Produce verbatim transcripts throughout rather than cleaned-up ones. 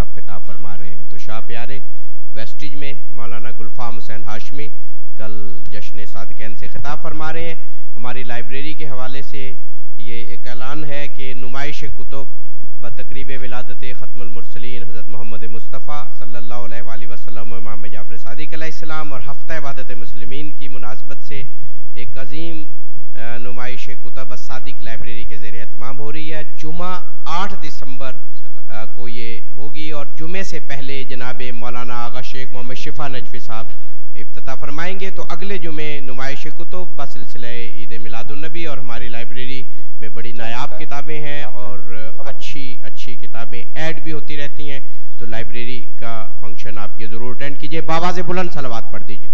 आप खिताब फरमा रहे हैं। तो शाह प्यारे वेस्टिज में मौलाना गुलफाम हुसैन हाशमी कल जश्न सादकैन से खिताब फरमा रहे हैं। हमारी लाइब्रेरी के हवाले से ये एक ऐलान है कि नुमाइश कुतुब बतकरीब विलादत ख़त्मुल मुरसलीन हज़रत मोहम्मद मुस्तफ़ा सल्लल्लाहु अलैहि वसल्लम इमाम जाफ़र सादिक़ अलैहिस्सलाम और हफ्ता इबादत मुस्लिमीन की मुनासबत से एक अजीम नुमाइश कुतुब सादिक़ लाइब्रेरी के ज़रिए एहतमाम हो रही है। जुमा आठ दिसंबर को ये होगी और जुमे से पहले जनाब मौलाना आगा शेख मोहम्मद शिफा नजफी साहब इफ्तिताह फरमाएंगे। तो अगले जुमे नुमाइश कुतुब बसिलसिला ईद मिलादुन्नबी और हमारी लाइब्रेरी में बड़ी नायाब किताबें हैं और अच्छी अच्छी किताबें ऐड भी होती रहती हैं। तो लाइब्रेरी का फंक्शन आप ये ज़रूर अटेंड कीजिए। बाबा से बुलंद सलावत पढ़ दीजिए।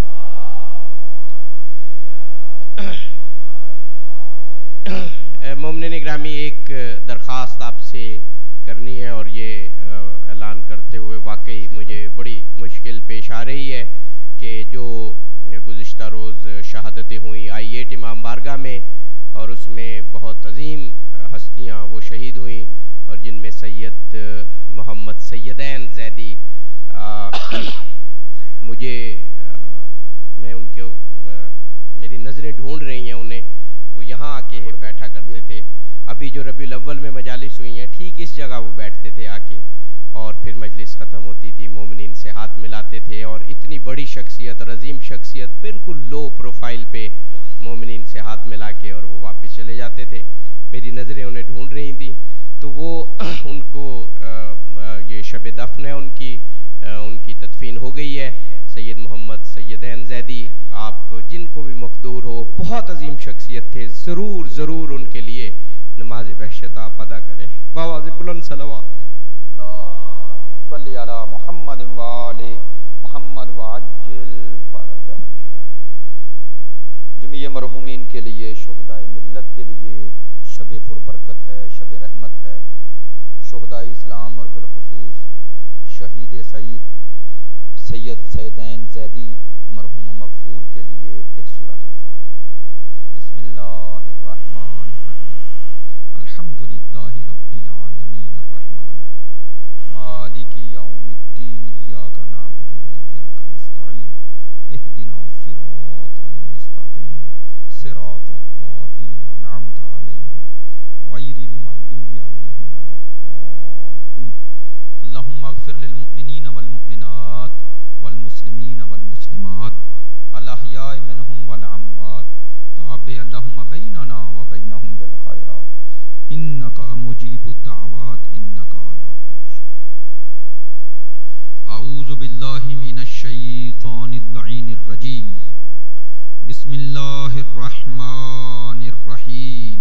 मोमिन ग्रामी, एक दरख्वास्त आपसे करनी है और ये ऐलान करते हुए वाकई मुझे बड़ी मुश्किल पेश आ रही है कि जो गुज़िश्ता रोज़ शहादतें हुई आई एट इमाम बारगाह में और उसमें बहुत अजीम हस्तियां वो शहीद हुई और जिनमें सैयद मोहम्मद सैयदैन जैदी आ, मुझे आ, मैं उनके आ, मेरी नज़रें ढूंढ रही हैं उन्हें। वो यहाँ आके बैठा करते थे। अभी जो रबीउल अव्वल में मजालिस हुई हैं ठीक इस जगह वो बैठते थे आके और फिर मजलिस ख़त्म होती थी, मोमिनीन से हाथ मिलाते थे और इतनी बड़ी शख्सियत और अजीम शख्सियत बिल्कुल लो प्रोफाइल पे मोमिनीन से हाथ मिला के और वो वापस चले जाते थे। मेरी नज़रें उन्हें ढूंढ रही थी। तो वो उनको आ, ये शब दफन है उनकी आ, उनकी तदफीन हो गई है। सैयद मोहम्मद सैयदैन जैदी, आप जिनको भी मकदूर हो, बहुत अजीम शख्सियत थे, ज़रूर ज़रूर उनके लिए नमाज वहशत आप अदा करें। बाबा से बुलंद सलावत। सल्ली अला मुहम्मद व आले मुहम्मद वअज्जिल फरजहम। जमीय मरहूमीन के लिए, शुहदाए मिल्लत के लिए शब पुरबरकत है, शब रहमत है। शुहदाए इस्लाम और बिलखुसूस शहीद सईद सैयद सैदैन जैदी मरहूम मगफूर के लिए एक सूरतुल फातिहा। बिस्मिल्लाहिर्रहमानिर्रहीम। अल्हम्दुलिल्लाहि रब्बिल आलमीन अर्रहमानिर्रहीम मालिकी यौमिद्दीन इय्याका नअबुदु व इय्याका नस्तईन इहदिनास सिरातल मुस्तकीम सिरातल लज़ीना अनअमता अलैहिम गैरिल मग़दूबि अलैहिम वलद्दाल्लीन। अल्लाहुम्मा अग़फिर लिल मुमिनीन वल मुमिनात वल मुस्लिमीन वल मुस्लिमात अल अहयाइ मिनहुम वल अम्वात ताबे अल्लाहुम्मा बैनना व बैनहुम बिल खैरात इन्नका मुजीबुद दाअवात इन्नका अला कुल्लि शैइन। अऊज़ु बिल्लाहि मिनश शैतानिर लईनिर रजीम। बिस्मिल्लाहिर रहमानिर रहीम।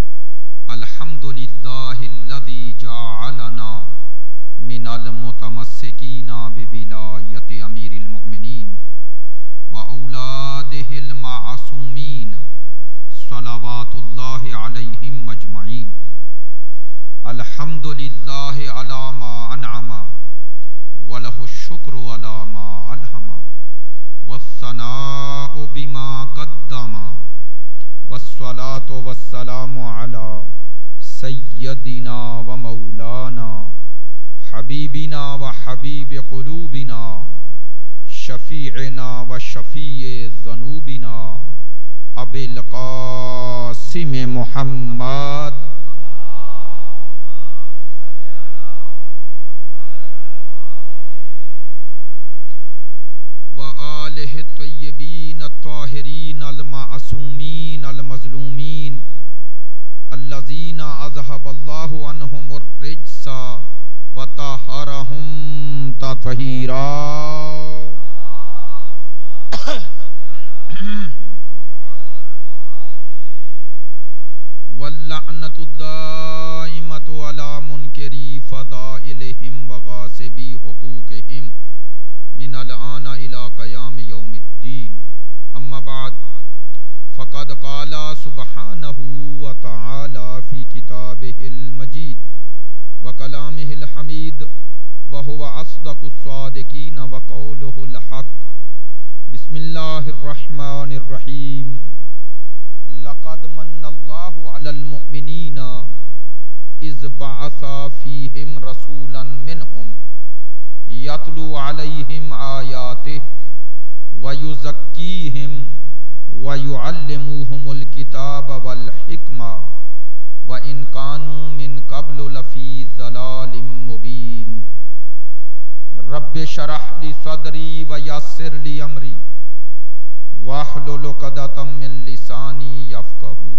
अल्हम्दुलिल्लाहिल्लज़ी जअलना मिनल मुतमस्सिकीना बिविलायति अमीरिल मुमिनीन व औलादिहिल मासूमीन सलावतुल्लाहि अलैहिम अजमईन। अल्हम्दुलिल्लाहि अला मा अनअमा व लहु शुक्रु अला मा अलहमा वस्सनाउ बिमा क़द्दमा वस्सलातु वस्सलामु अला सय्यदिना व मौलाना हबीबिना व हबीब क़ुलूबिना शफ़ीअना व शफ़ीए ज़नूबिना अबिल क़ासिम मुहम्मद व आलिहि तय्यबीन अत्ताहिरीन अल मासूमीन अल मज़लूमीन अल्लज़ीना अज़हबल्लाहु अन्हुमुर रिज्सा व तहरहुम तत्हीरा। वल्लअनतु दाइमतु अला मुनकरी फ़दाइलिहिम व गासिबी हुकूकिहिम मिनल आना इला क़याम यौमिद्दीन। अम्मा बाद फ़क़द क़ाला सुब्हानहु व तआला फ़ी किताबिहिल मजीद व कलामिहिल हमीद व हुवा अस्दक़ुस सादिक़ीन व क़ौलुहुल हक़। बिस्मिल्लाहिर्रहमानिर्रहीम। लक़द मन्नल्लाहु अलल मुमिनीना इज़ बअसा फ़ीहिम रसूलन मिनहुम आयातिहि व युज़क्कीहिम व युअल्लिमुहुमुल किताब वल हिक्मा व इन कानू मिन क़ब्लु लफ़ी ज़लालिम मुबीन। रब्बि शरह ली सदरी व यस्सिर ली अमरी वाहलुल उक़दतम मिन लिसानी यफ़क़हू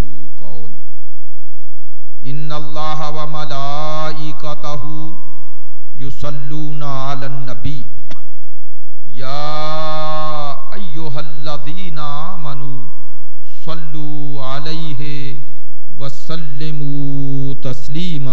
क़ौली। इन्नल्लाहा व मलाइकतहू युसल्लूना अलन नबी या अय्युहल्लज़ीना आमनू सल्लू अलैहि व सल्लिमू तस्लीमा।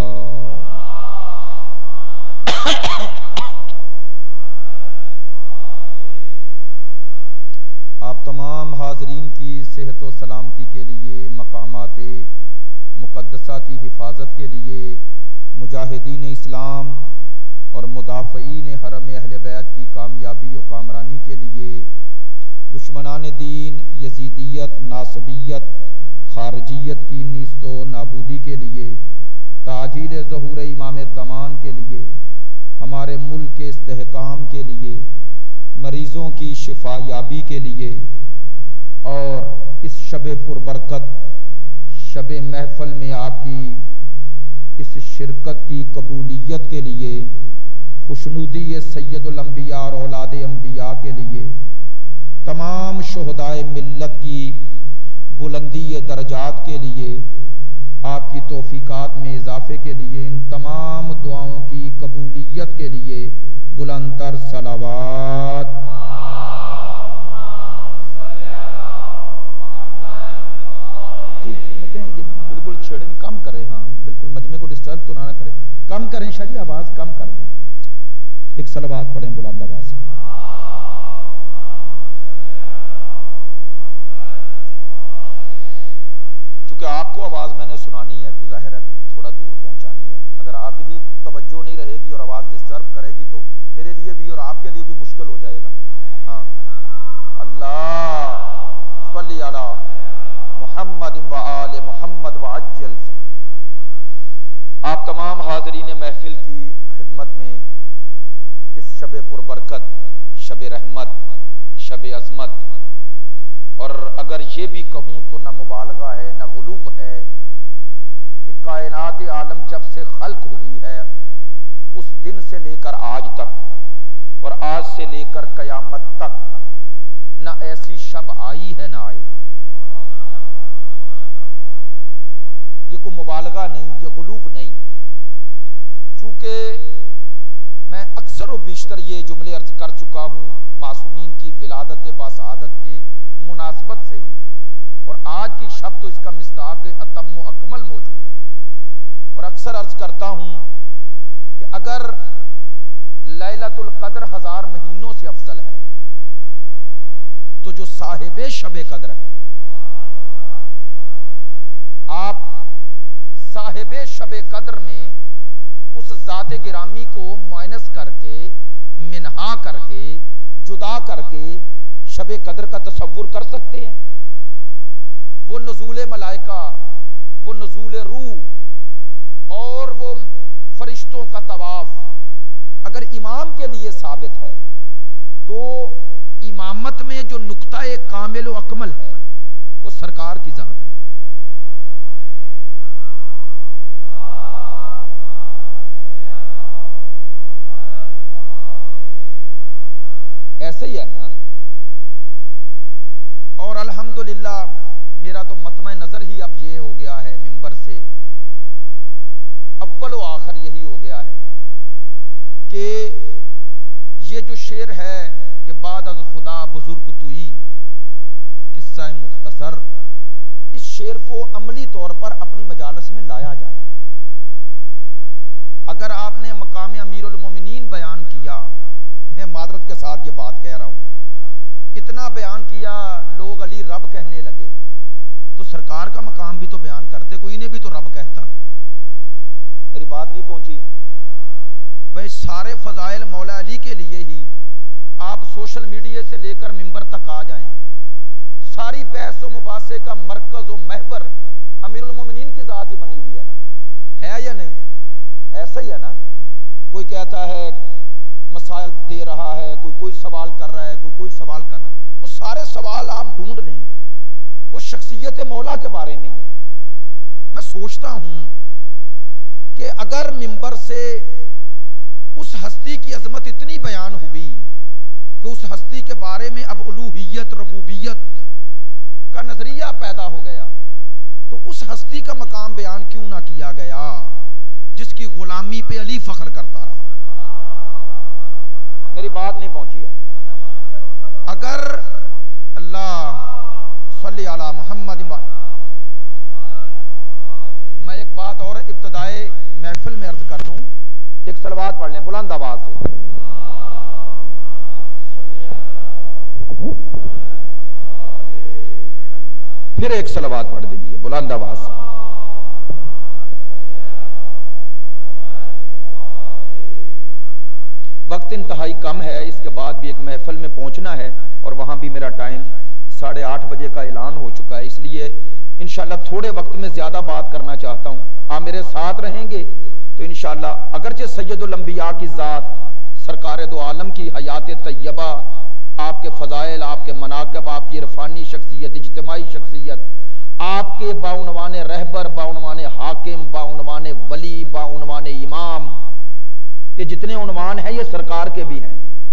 आप तमाम हाज़रीन की सेहत व सलामती के लिए, मकामाते मुक़द्दसा की हिफाजत के लिए, मुजाहिदीन इस्लाम और मुदाफ़ईन हरम अहले बैत की कामयाबी और कामरानी के लिए, दुश्मनान दीन यजीदियत, नासबियत, खारजियत की नीस्तो नाबूदी के लिए, ताजील ज़हूर इमाम ज़मान के लिए, हमारे मुल्क के इस्तेहकाम के लिए, मरीज़ों की शिफायाबी के लिए और इस शब पुरबरकत शब महफल में आपकी इस शिरकत की कबूलियत के लिए, खुशनुदी सैयदुल अंबिया और औलाद अंबिया के लिए, तमाम शुहदाए मिल्लत की बुलंदी दर्जात के लिए, आपकी तौफीकात में इजाफे के लिए, इन तमाम दुआओं की कबूलियत के लिए बुलंदतर सलावात। ये बिल्कुल छेड़े कम करें, हाँ बिल्कुल मजमे को डिस्टर्ब तो ना करें, कम करें शाह जी, आवाज कम कर दें, एक सलावात पढ़ें बुलंद आवाज से। चूंकि आपको आवाज मैंने सुनानी है, गुज़ाहिर है थोड़ा दूर पहुंचानी है, अगर आप ही तवज्जो नहीं रहेगी और आवाज डिस्टर्ब करेगी तो मेरे लिए भी और आपके लिए भी मुश्किल हो जाएगा। हाँ, अल्लाह सल्ली अला मुहम्मद व आले मुहम्मद व अज्जल। आप तमाम हाज़रीन महफिल की खिदमत में इस शब पुरबरकत, शब रहमत, शब अज़मत, और अगर ये भी कहूँ तो ना मुबालगा है ना गुलूव है कि कायनात आलम जब से खल्क हुई है उस दिन से लेकर आज तक और आज से लेकर कयामत तक ना ऐसी शब आई है ना आएगी। ये कोई मुबालगा नहीं, ये गुलूव नहीं। चूंकि मैं अक्सर व बेशतर ये जुमले अर्ज कर चुका हूँ मासूमीन की विलादत बासआदत के मुनासबत से ही, और आज की शब तो इसका मिस्दाक अतम व अकमल मौजूद है। और अक्सर अर्ज करता हूँ कि अगर लैलतुल कद्र हजार महीनों से अफजल है तो जो साहिबे शबे कद्र है, आप साहिबे शबे कद्र में उस जाते गिरामी को माइनस करके, मिनहा करके, जुदा करके शबे कद्र का तसव्वुर कर सकते हैं। वो नुज़ूले मलाइका, वो नुज़ूले रूह और वो फरिश्तों का तवाफ अगर इमाम के लिए साबित है तो इमामत में जो नुक्ता एक कामिल व अकमल है वो सरकार की जात है। ऐसे ही है ना। और अल्हम्दुलिल्लाह मेरा तो मतमा नजर ही अब ये हो गया है, मिंबर से अव्वल व आखिर यही हो गया है कि ये जो शेर है कि बाद अज खुदा बुजुर्ग तुई किस्सा मुख्तसर, इस शेर को अमली तौर पर अपनी मजालस में लाया जाए। अगर आपने मकाम अमीरुल मोमिनीन बयान किया, मैं मादरत के साथ ये बात कह रहा हूं, इतना बयान किया लोग अली रब कहने लगे तो सरकार का मकाम भी तो बयान करते, कोई इन्हें भी तो रब कहता। तेरी बात नहीं पहुंची है भाई। सारे फजाइल मौला अली के लिए ही आप सोशल मीडिया से लेकर मिंबर तक आ जाएं, सारी बहस व मुबासे का मरकज व महवर अमीरुल मोमिनीन की जात ही बनी हुई है ना, है या नहीं? ऐसा ही है ना। कोई कहता है मसाइल दे रहा है, कोई कोई सवाल कर रहा है, कोई कोई सवाल कर रहा है, वो सारे सवाल आप ढूंढ लें, वो शख्सियत मौला के बारे में है। मैं सोचता हूं कि अगर मिंबर से उस हस्ती की अजमत इतनी बयान हुई कि उस हस्ती के बारे में अब उलूहियत रबूबियत का नजरिया पैदा हो गया, तो उस हस्ती का मकाम बयान क्यों ना किया गया जिसकी गुलामी पे अली फख्र करता रहा। मेरी बात नहीं पहुंची है। अगर अल्लाह सल्ली अला मोहम्मद, मैं एक बात और इब्तदाए महफिल में अर्ज कर दूं, एक सलवात पढ़ लें बुलंद आवाज से। फिर एक सलवात पढ़ दीजिए बुलंद आवाज से। वक्त इंतहाई कम है, इसके बाद भी एक महफिल में पहुंचना है और वहां भी मेरा टाइम साढ़े आठ बजे का ऐलान हो चुका है, इसलिए इंशाल्लाह थोड़े वक्त में ज्यादा बात करना चाहता हूं। आप मेरे साथ रहेंगे तो इंशाल्लाह अगरचे सैयदुल अंबिया की जात सरकार दो आलम की हयात तैयबा, आपके फजाइल, आपके मनाकब, आपकी इरफानी शख्सियत, इज्तिमाई शख्सियत, आपके बाउनवान रहबर, बाउनवान हाकिम, बाउनवान वली, बाउनवान इमाम, ये जितने उन्वान हैं ये सरकार के भी हैं।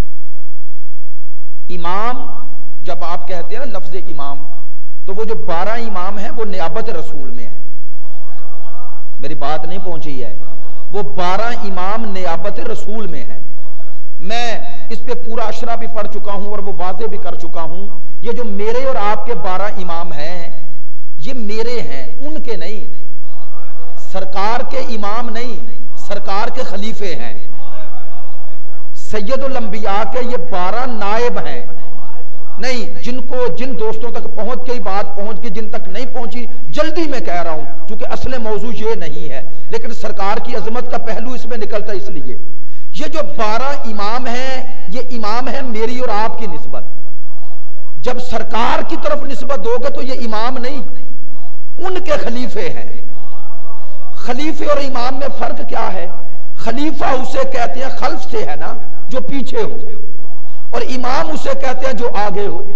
इमाम जब आप कहते हैं ना लफ्ज इमाम, तो वो जो बारह इमाम हैं वो नियाबत रसूल में है। मेरी बात नहीं पहुंची है। वो बारह इमाम नियाबत रसूल में है। मैं इस पे पूरा अशरा भी पढ़ चुका हूं और वो वाजे भी कर चुका हूं। ये जो मेरे और आपके बारह इमाम हैं, ये मेरे हैं, उनके नहीं। सरकार के इमाम नहीं, सरकार के खलीफे हैं। सैयदुल अंबिया के ये बारह नायब हैं। नहीं, जिनको जिन दोस्तों तक पहुंच गई बात पहुंच गई, जिन तक नहीं पहुंची जल्दी मैं कह रहा हूं, क्योंकि असले मौजू ये नहीं है, लेकिन सरकार की अजमत का पहलू इसमें निकलता है। इसलिए ये जो बारह इमाम हैं, ये इमाम है मेरी और आपकी निस्बत। जब सरकार की तरफ निस्बत दोगे तो ये इमाम नहीं, उनके खलीफे हैं। खलीफे और इमाम में फर्क क्या है? खलीफा उसे कहते हैं खल्फ से है ना, जो पीछे हो, और इमाम उसे कहते हैं जो आगे हो।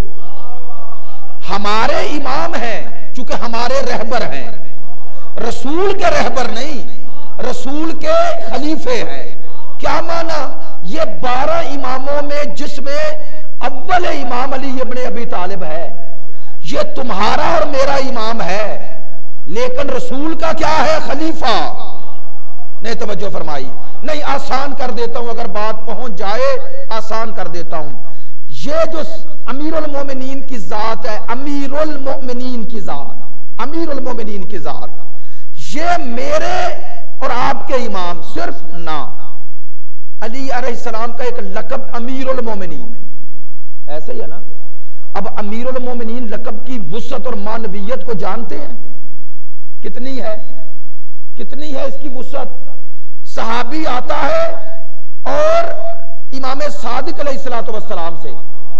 हमारे इमाम हैं चूंकि हमारे रहबर हैं, रसूल के रहबर नहीं, रसूल के खलीफे हैं। क्या माना? ये बारह इमामों में जिसमें अव्वल इमाम अली इब्ने अबी तालिब है, ये तुम्हारा और मेरा इमाम है, लेकिन रसूल का क्या है? खलीफा। नहीं तवज्जो फरमाई। नहीं, आसान कर देता हूं, अगर बात पहुंच जाए आसान कर देता हूं। ये जो अमीरुल मोमिनीन की जात है, अमीरुल मोमिनीन की जात, अमीरुल मोमिनीन की जात, ये मेरे और आपके इमाम सिर्फ ना। अली अलैहिस्सलाम का एक लकब अमीरुल मोमिनीन, ऐसे ही है ना। अब अमीरुल मोमिनीन लकब की वुसअत और मानवियत को जानते हैं? कितनी है, कितनी है इसकी वुसअत? सहाबी आता है और इमाम सादिक अलैहिस्सलातु वस्सलाम से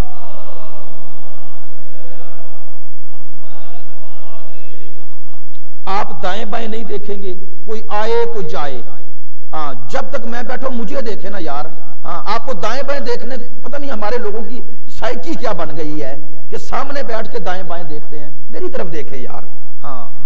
आप दाएं बाएं नहीं देखेंगे, कोई आए कोई जाए। हाँ, जब तक मैं बैठा मुझे देखे ना यार। हाँ, आपको दाएं बाएं देखने, पता नहीं हमारे लोगों की साइकी क्या बन गई है कि सामने बैठ के दाएं बाएं देखते हैं। मेरी तरफ देखें यार। हाँ,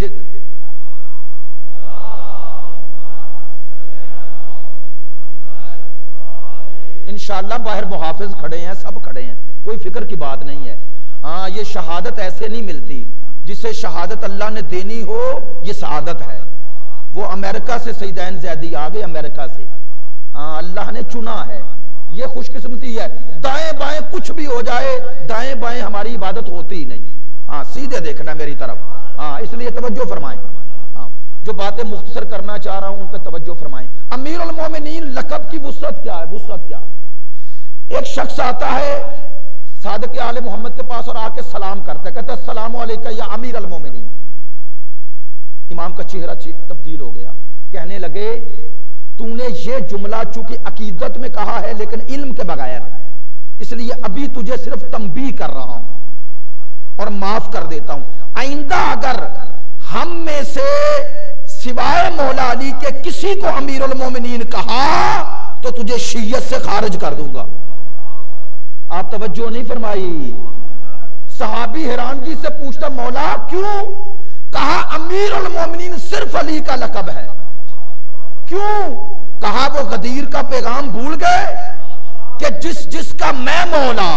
इंशाअल्लाह बाहर मुहाफिज खड़े हैं, सब खड़े हैं, कोई फिक्र की बात नहीं है। हाँ, ये शहादत ऐसे नहीं मिलती, जिसे शहादत अल्लाह ने देनी हो ये सआदत है। वो अमेरिका से सईदैन ज़ैदी आ गए, अमेरिका से। हाँ, अल्लाह ने चुना है, ये खुशकिस्मती है। दाएं बाएं कुछ भी हो जाए, दाएं बाएं हमारी इबादत होती ही नहीं। हाँ, सीधे देखना मेरी तरफ। हाँ, इसलिए तवज्जो फरमाएं। हाँ, जो बातें मुख्तसर करना चाह रहा हूं उन पर तवज्जो फरमाएं। अमीरुल मोमिनीन लकब की वुसअत क्या है? वुसअत क्या? एक शख्स आता है सादिक आले मोहम्मद के पास और आके सलाम करता है, कहता है अस्सलामु अलैका या अमीर अल मोमिनीन। इमाम का चेहरा तब्दील हो गया, कहने लगे तूने ये जुमला चूंकि अकीदत में कहा है लेकिन इल्म के बगैर, इसलिए अभी तुझे सिर्फ तंबीह कर रहा हूं और माफ कर देता हूं। आइंदा अगर हम में से सिवाय मौला अली के किसी को अमीरुल मोमिनीन कहा तो तुझे शियत से खारिज कर दूंगा। आप तवज्जो नहीं फरमाई। सहाबी हैरानगी से पूछता, मौला क्यों? कहा अमीरुल मोमिनीन सिर्फ अली का लकब है। क्यों? कहा वो गदीर का पैगाम भूल गए कि जिस जिसका मैं मौला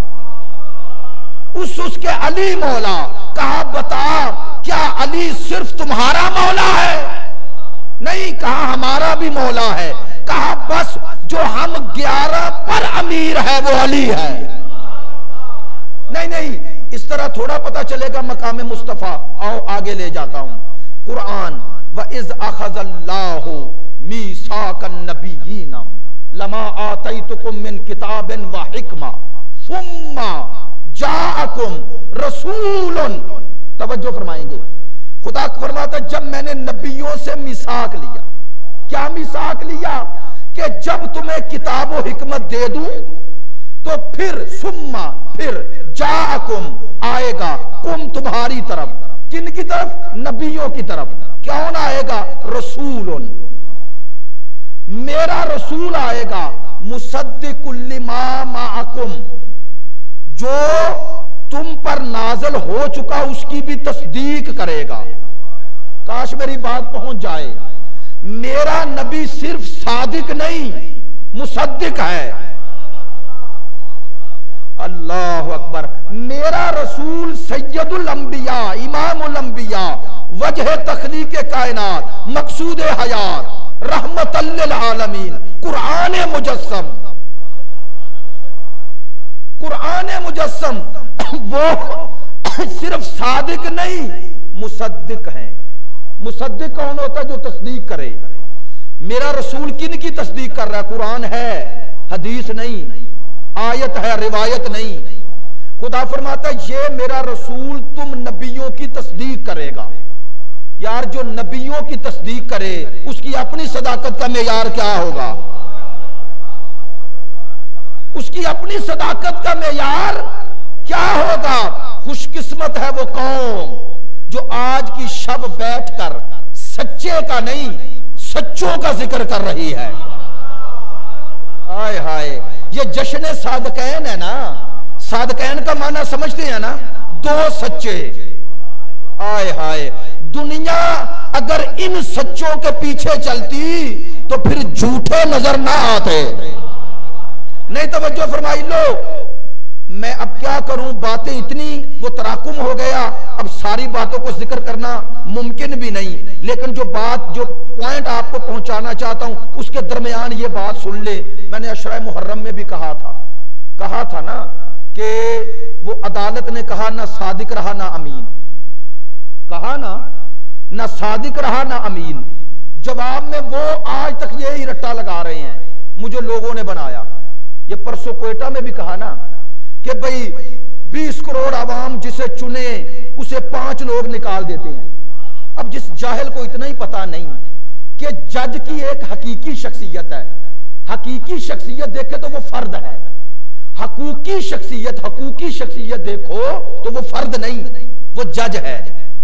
उस उसके अली मौला। कहा बता क्या अली सिर्फ तुम्हारा मौला है? नहीं, कहा हमारा भी मौला है। कहा बस जो हम ग्यारह पर अमीर है वो अली है। नहीं नहीं, इस तरह थोड़ा पता चलेगा मकाम मुस्तफा। आओ आगे ले जाता हूं। कुरान, व इज़ अख़ज़ल्लाहु मीसाकन नबिय्यीना लमा आतैतुकुम मिन किताबिन व हिकमा सुम्मा जाअकुम रसूलुन। तवज्जो फरमाएंगे। खुदा फरमाता जब मैंने नबियों से मिसाक लिया। क्या मिसाक लिया? कि जब तुम्हें किताब व हिकमत दे दूं तो फिर सुम्मा फिर जाअकुम आएगा, कुम तुम्हारी तरफ। किन की तरफ? नबियों की तरफ। कौन आएगा? रसूलुन, मेरा रसूल आएगा। मुसद्दिकुल लिमा माअकुम, जो तुम पर नाज़िल हो चुका उसकी भी तस्दीक करेगा। काश मेरी बात पहुंच जाए। मेरा नबी सिर्फ सादिक नहीं मुसद्दिक है। अल्लाह अकबर। मेरा रसूल सैयदुल अंबिया, इमामुल अंबिया, वजह तखलीक कायनात, मकसूद हयात, रहमतल लिल आलमीन, कुरान मुजस्सम। कुरान मुजस्सम वो सिर्फ सादिक नहीं मुसद्दिक है। मुसद्दिक कौन होता है? जो तस्दीक करे। मेरा रसूल किन की तस्दीक कर रहा है? कुरान है, हदीस नहीं, आयत है, रिवायत नहीं। खुदा फरमाता है ये मेरा रसूल तुम नबियों की तस्दीक करेगा। यार जो नबियों की तस्दीक करे उसकी अपनी सदाकत का मेयार क्या होगा? उसकी अपनी सदाकत का मेयार क्या होगा? खुशकिस्मत है वो कौम जो आज की शब बैठकर सच्चे का नहीं सच्चों का जिक्र कर रही है। हाय हाय, ये जश्न सादकैन है ना। सादकैन का माना समझते हैं ना? दो सच्चे। हाय हाय, दुनिया अगर इन सच्चों के पीछे चलती तो फिर झूठे नजर ना आते। नहीं तवज्जो फरमाई लो। मैं अब क्या करूं, बातें इतनी, वो तराकुम हो गया। अब सारी बातों को जिक्र करना मुमकिन भी नहीं, लेकिन जो बात जो पॉइंट आपको पहुंचाना चाहता हूं उसके दरमियान ये बात सुन ले। मैंने अशरा मुहर्रम में भी कहा था कहा था ना कि वो अदालत ने कहा ना सादिक रहा ना अमीन। कहा ना ना सादिक रहा ना अमीन। जवाब में वो आज तक यही रट्टा लगा रहे हैं, मुझे लोगों ने बनाया। ये परसों कोयटा में भी कहा ना कि भाई बीस करोड़ आवाम जिसे चुने उसे पांच लोग निकाल देते हैं। अब जिस जाहिल को इतना ही पता नहीं कि जज की एक हकीकी शख्सियत है। हकीकी शख्सियत देखे तो वो फर्द है, हकूकी शख्सियत हकूकी शख्सियत देखो तो वो फर्द नहीं, वो जज है।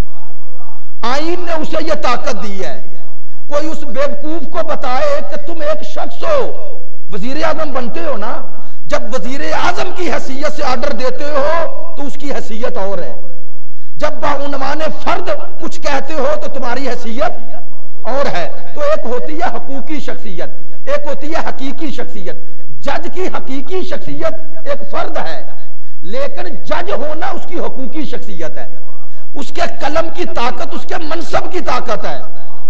आईन ने उसे ये ताकत दी है। कोई उस बेवकूफ को बताए कि तुम एक शख्स हो, वजीर आजम बनते हो ना, जब वजीर आजम की हैसियत से ऑर्डर देते हो तो उसकी हैसियत और है। जब बाउनवाने फर्द कुछ कहते हो तो तुम्हारी हैसियत और है। तो एक होती है हकूकी शख्सियत, एक होती है हकीकी शख्सियत। जज की हकीकी शख्सियत एक फर्द है, लेकिन जज होना उसकी हकूकी शख्सियत है। उसके कलम की ताकत उसके मनसब की ताकत है।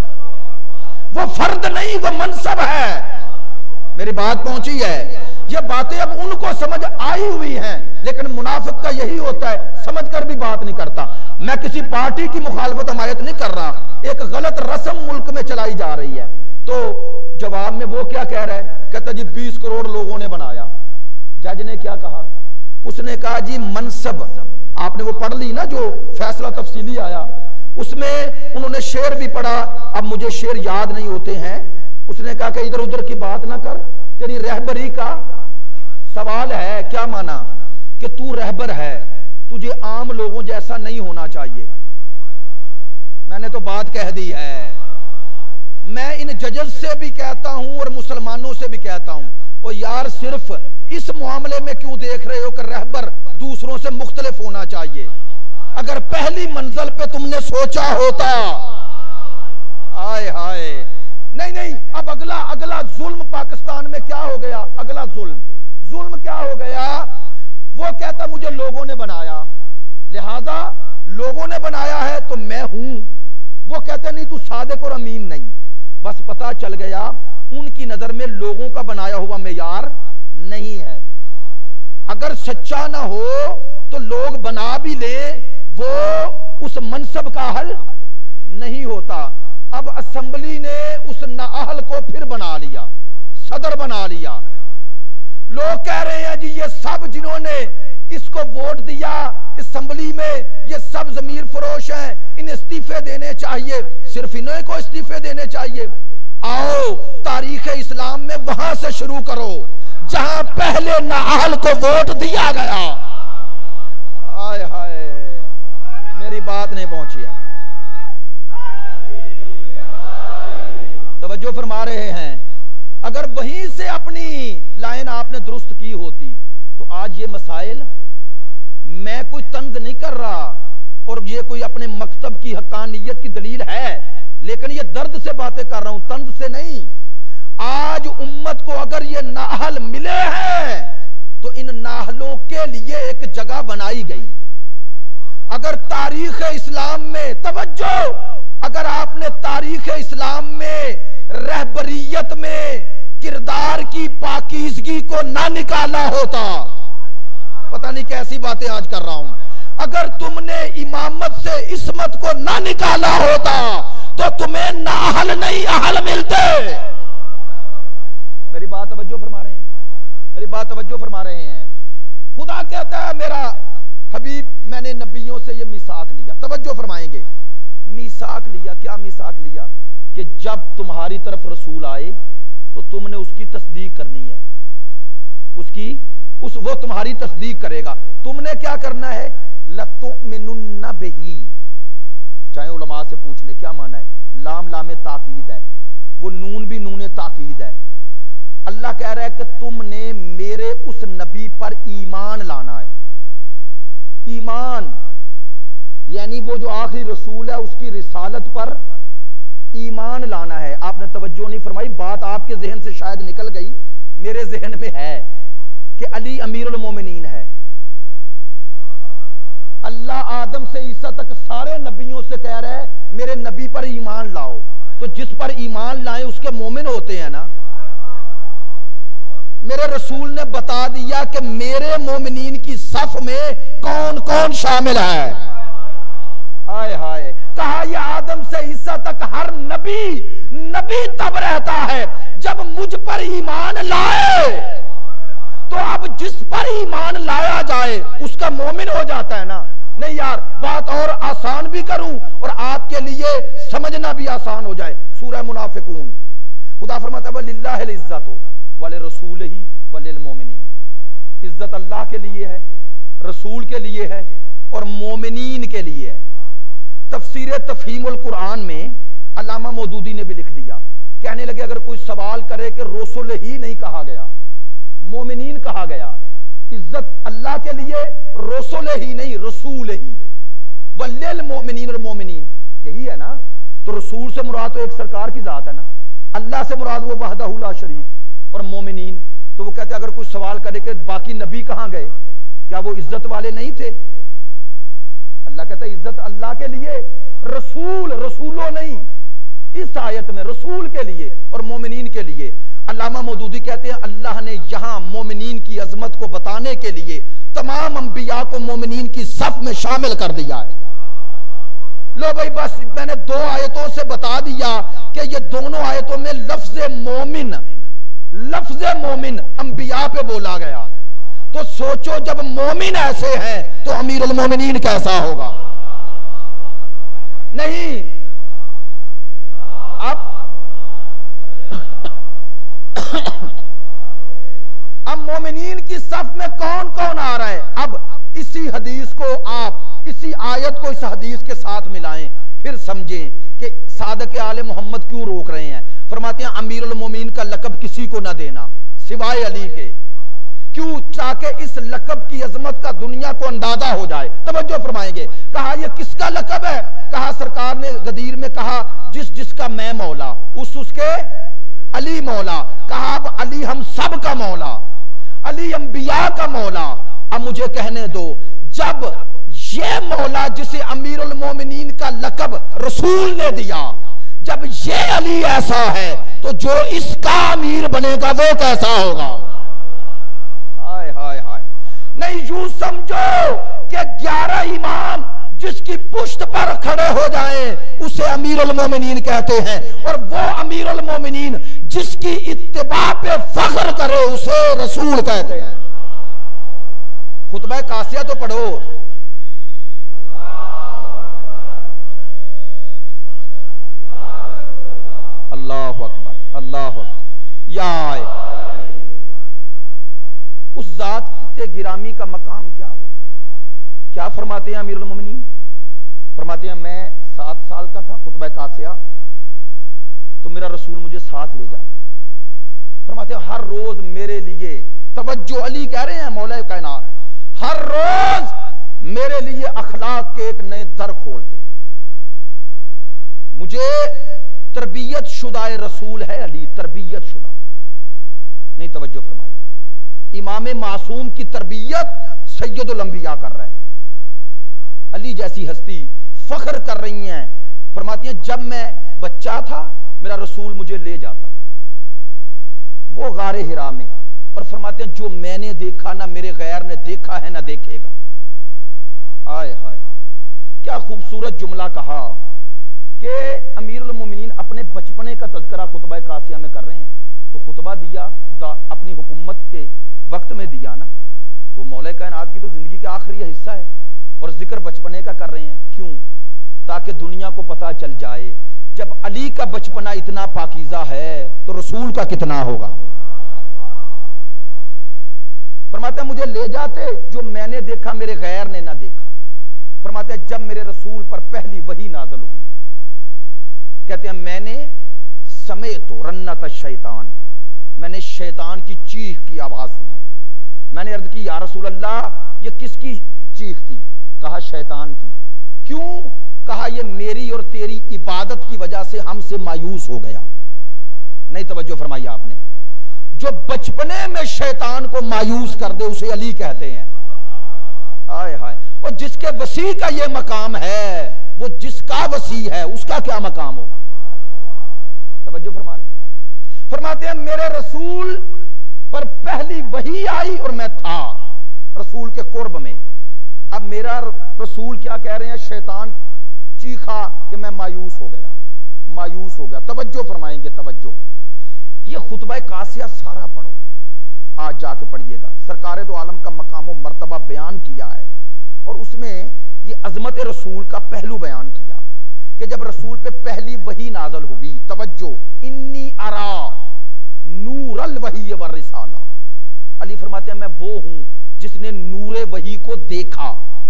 वो फर्द नहीं, वो मनसब है। मेरी बात पहुंची है? ये बातें अब उनको समझ आई हुई हैं, लेकिन मुनाफिक का यही होता है, समझकर भी बात नहीं करता। मैं किसी पार्टी की मुखालफत हमायत नहीं कर रहा, एक गलत रस्म मुल्क में चलाई जा रही है। तो जवाब में वो क्या कह रहा है? कहता जी बीस करोड़ लोगों ने बनाया। जज ने क्या कहा? उसने कहा जी मनसब, आपने वो पढ़ ली ना जो फैसला तफसीली आया, उसमें उन्होंने शेर भी पढ़ा। अब मुझे शेर याद नहीं होते हैं। उसने कहा कि इधर उधर की बात ना कर, तेरी रहबरी का सवाल है। क्या माना? कि तू रहबर है, तुझे आम लोगों जैसा नहीं होना चाहिए। मैंने तो बात कह दी है। मैं इन जजेस से भी कहता हूं और मुसलमानों से भी कहता हूं, और यार सिर्फ इस मामले में क्यों देख रहे हो कि रहबर दूसरों से मुख्तलिफ होना चाहिए? अगर पहली मंजिल पे तुमने सोचा होता, आए हाय, नहीं नहीं, अब अगला अगला जुल्म पाकिस्तान में क्या हो गया? अगला जुल्म जुल्म क्या हो गया? वो कहता मुझे लोगों ने बनाया, लिहाजा लोगों ने बनाया है तो मैं हूं। वो कहते नहीं, तू सादिक और अमीन नहीं। बस पता चल गया उनकी नजर में लोगों का बनाया हुआ मेयार नहीं है। अगर सच्चा ना हो तो लोग बना भी ले, वो उस मनसब का हल नहीं होता। अब असेंबली ने उस नाअहल को फिर बना लिया, सदर बना लिया। लोग कह रहे हैं जी ये सब जिन्होंने इसको वोट दिया असेंबली में, ये सब जमीर फरोश हैं, इन्हें इस्तीफे देने चाहिए, सिर्फ इन्हें को इस्तीफे देने चाहिए। आओ तारीख इस्लाम में वहां से शुरू करो जहां पहले नाअहल को वोट दिया गया। हाय हाय, मेरी बात नहीं पहुंची है, तवज्जो फरमा रहे हैं। अगर वहीं से अपनी लाइन आपने दुरुस्त की होती तो आज ये मसाइल, मैं कोई तंज नहीं कर रहा और ये कोई अपने मकतब की हक्कानियत की दलील है, लेकिन ये दर्द से बातें कर रहा हूं, तंज से नहीं। आज उम्मत को अगर ये नाहल मिले हैं तो इन नाहलों के लिए एक जगह बनाई गई। अगर तारीख इस्लाम में, तवज्जो, अगर आपने तारीख इस्लाम में रहबरियत में किरदार की पाकीज़गी को ना निकाला होता, पता नहीं कैसी बातें आज कर रहा हूं, अगर तुमने इमामत से इस्मत को ना निकाला होता तो तुम्हें नाहल नहीं अहल मिलते। मेरी बात तवज्जो फरमा रहे हैं, मेरी बात तवज्जो फरमा रहे हैं। खुदा कहता है मेरा हबीब, मैंने नबियों से ये मीसाक लिया, तवज्जो फरमाएंगे, मीसाक लिया। क्या मीसाक लिया? कि जब तुम्हारी तरफ रसूल आए तो तुमने उसकी तस्दीक करनी है, उसकी उस वो तुम्हारी तस्दीक करेगा। तुमने क्या करना है? लतुमिनुन्ना बिही, चाहे उलमा से पूछ ले क्या माना है। लाम लामे ताकीद है, वो नून भी नूने ताकीद है। अल्लाह कह रहा है कि तुमने मेरे उस नबी पर ईमान लाना है। ईमान यानी वो जो आखिरी रसूल है उसकी रिसालत पर ईमान लाना है। आपने तवज्जो नहीं फरमाई, बात आपके जहन से शायद निकल गई, मेरे जहन में है कि अली अमीरुल मोमिनीन है। अल्लाह आदम से ईसा तक सारे नबियों से कह रहा है मेरे नबी पर ईमान लाओ, तो जिस पर ईमान लाए उसके मोमिन होते हैं ना। मेरे रसूल ने बता दिया कि मेरे मोमिनीन की सफ में कौन कौन शामिल है। हाय हाय, कहा यह आदम से ईसा तक हर नबी नबी तब रहता है जब मुझ पर ईमान लाए। तो अब जिस पर ईमान लाया जाए उसका मोमिन हो जाता है ना। नहीं यार, बात और आसान भी करूं और आपके लिए समझना भी आसान हो जाए। सूरह मुनाफिकून, खुदा फरमाता है वलिल्लाहिल इज्जतु वले रसूलिही वलिल मोमिनीन। इज्जत अल्लाह के लिए है, रसूल के लिए है और मोमिनीन के लिए है। तफसीर तफहीमुल कुरान में अल्लामा मौदूदी ने भी लिख दिया, कहने लगे अगर कोई सवाल करे कि रसूल ही नहीं कहा गया, मोमिनीन कहा गया। इज्जत अल्लाह के लिए, रसूल ही नहीं रसूल ही, वलिल मोमिनीन और मोमिनीन यही है ना। तो रसूल से मुराद तो एक सरकार की जात है ना, अल्लाह से मुराद वो वहदहू ला शरीक, और मोमिनीन तो वो कहते अगर कोई सवाल करे कि बाकी नबी कहां गए, क्या वो इज्जत वाले नहीं थे? अल्लाह कहता है इज्जत अल्लाह के लिए, रसूल रसूलो नहीं, इस आयत में रसूल के लिए और मोमिनीन के लिए। अल्लामा मौदूदी कहते हैं अल्लाह ने यहां मोमिनीन की अजमत को बताने के लिए तमाम अंबिया को मोमिनीन की सफ में शामिल कर दिया है। लो भाई, बस मैंने दो आयतों से बता दिया कि ये दोनों आयतों में लफ्ज मोमिन लफ्ज मोमिन अंबिया पे बोला गया। तो सोचो जब मोमिन ऐसे हैं तो अमीरुल मोमिनीन कैसा होगा? नहीं, अब अब मोमिनीन की सफ में कौन कौन आ रहा है? अब इसी हदीस को आप, इसी आयत को इस हदीस के साथ मिलाएं, फिर समझें कि सादक आले मोहम्मद क्यों रोक रहे हैं? फरमाते हैं अमीरुल मोमिनीन का लकब किसी को ना देना सिवाय अली के। क्यों? ताकि इस लकब की अजमत का दुनिया को अंदाजा हो जाए। तवज्जो फरमाएंगे। कहा यह किसका लकब है? कहा सरकार ने गदीर में कहा जिस जिसका मैं मौला उस उसके अली मौला। कहा अब अली हम सब का मौला, अली अंबिया का मौला। अब मुझे कहने दो, जब ये मौला जिसे अमीरुल मोमिनीन का लकब रसूल ने दिया, जब ये अली ऐसा है तो जो इसका अमीर बनेगा वो कैसा होगा? हाय हाय हाय। नहीं यूं समझो कि ग्यारह इमाम जिसकी पुष्ट पर खड़े हो जाएं उसे अमीरुल मोमिनीन कहते हैं, और वो अमीरुल मोमिनीन जिसकी इत्तिबा पे फख्र करे उसे रसूल कहते हैं। खुतबा कासिया तो पढ़ो। अल्लाहु अकबर, अल्लाहु अकबर। या उस जात के गिरामी का मकाम क्या होगा? क्या फरमाते हैं अमीरुल मोमिनीन? फरमाते हैं मैं सात साल का था, खुतबा कासिया, तो मेरा रसूल मुझे साथ ले जाते। फरमाते हैं हर रोज मेरे लिए, तवज्जो अली कह रहे हैं मौला कायनात, हर रोज मेरे लिए अखलाक के एक नए दर खोलते। मुझे तरबियत शुदाए रसूल है अली, तरबियत शुदा नहीं। तवज्जो फरमाई, इमाम मासूम की तरबियत सैयदुल अंबिया कर रहे हैं। अली जैसी हस्ती फख्र कर रही हैं। फरमाती हैं जब मैं बच्चा था मेरा रसूल मुझे ले जाता वो गारे हिरा में, और फरमाते हैं जो मैंने देखा ना मेरे गैर ने देखा है ना देखेगा। हाय हाय, क्या खूबसूरत जुमला कहा कि अमीरुल मोमिनीन अपने बचपने का तज़किरा खुतबा कासिया में कर रहे हैं। तो खुतबा दिया अपनी हुकूमत के वक्त में दिया ना, तो मौला कायनात की तो जिंदगी का आखिरी हिस्सा है, और जिक्र बचपने का कर रहे हैं। क्यों? ताकि दुनिया को पता चल जाए जब अली का बचपना इतना पाकीज़ा है तो रसूल का कितना होगा। फरमाते हैं मुझे ले जाते जो मैंने देखा मेरे गैर ने ना देखा। फरमाते हैं जब मेरे रसूल पर पहली वही नाज़िल हुई, कहते हैं मैंने समय तो रन्नत शैतान, मैंने शैतान की चीख की आवाज सुनी। मैंने अर्ज की या रसूल अल्लाह ये किसकी चीख थी? कहा शैतान की। क्यों? कहा ये मेरी और तेरी इबादत की वजह से हमसे मायूस हो गया। नहीं तवज्जो फरमाई आपने। जो बचपने में शैतान को मायूस कर दे उसे अली कहते हैं। हाय हाय। और जिसके वसी का ये मकाम है, वो जिसका वसी है उसका क्या मकाम होगा? तवज्जो फरमा रहे। फरमाते हैं मेरे रसूल पर पहली वही आई और मैं था रसूल के कुर्ब में। अब मेरा रसूल क्या कह रहे हैं? शैतान चीखा कि मैं मायूस हो गया, मायूस हो गया। तवज्जो फरमाएंगे, तवज्जो। ये खुतबा कासिया सारा पढ़ो, आज जाके पढ़िएगा। सरकार दो आलम का मकाम व मर्तबा बयान किया है, और उसमें ये अजमत रसूल का पहलू बयान किया कि जब रसूल पे पहली वही नाजल हुई। तवज्जो, इन्नी अरा नूरल वही व रिसाला। अली फरमाते हैं मैं वो हूं जिसने नूरे वही को देखा।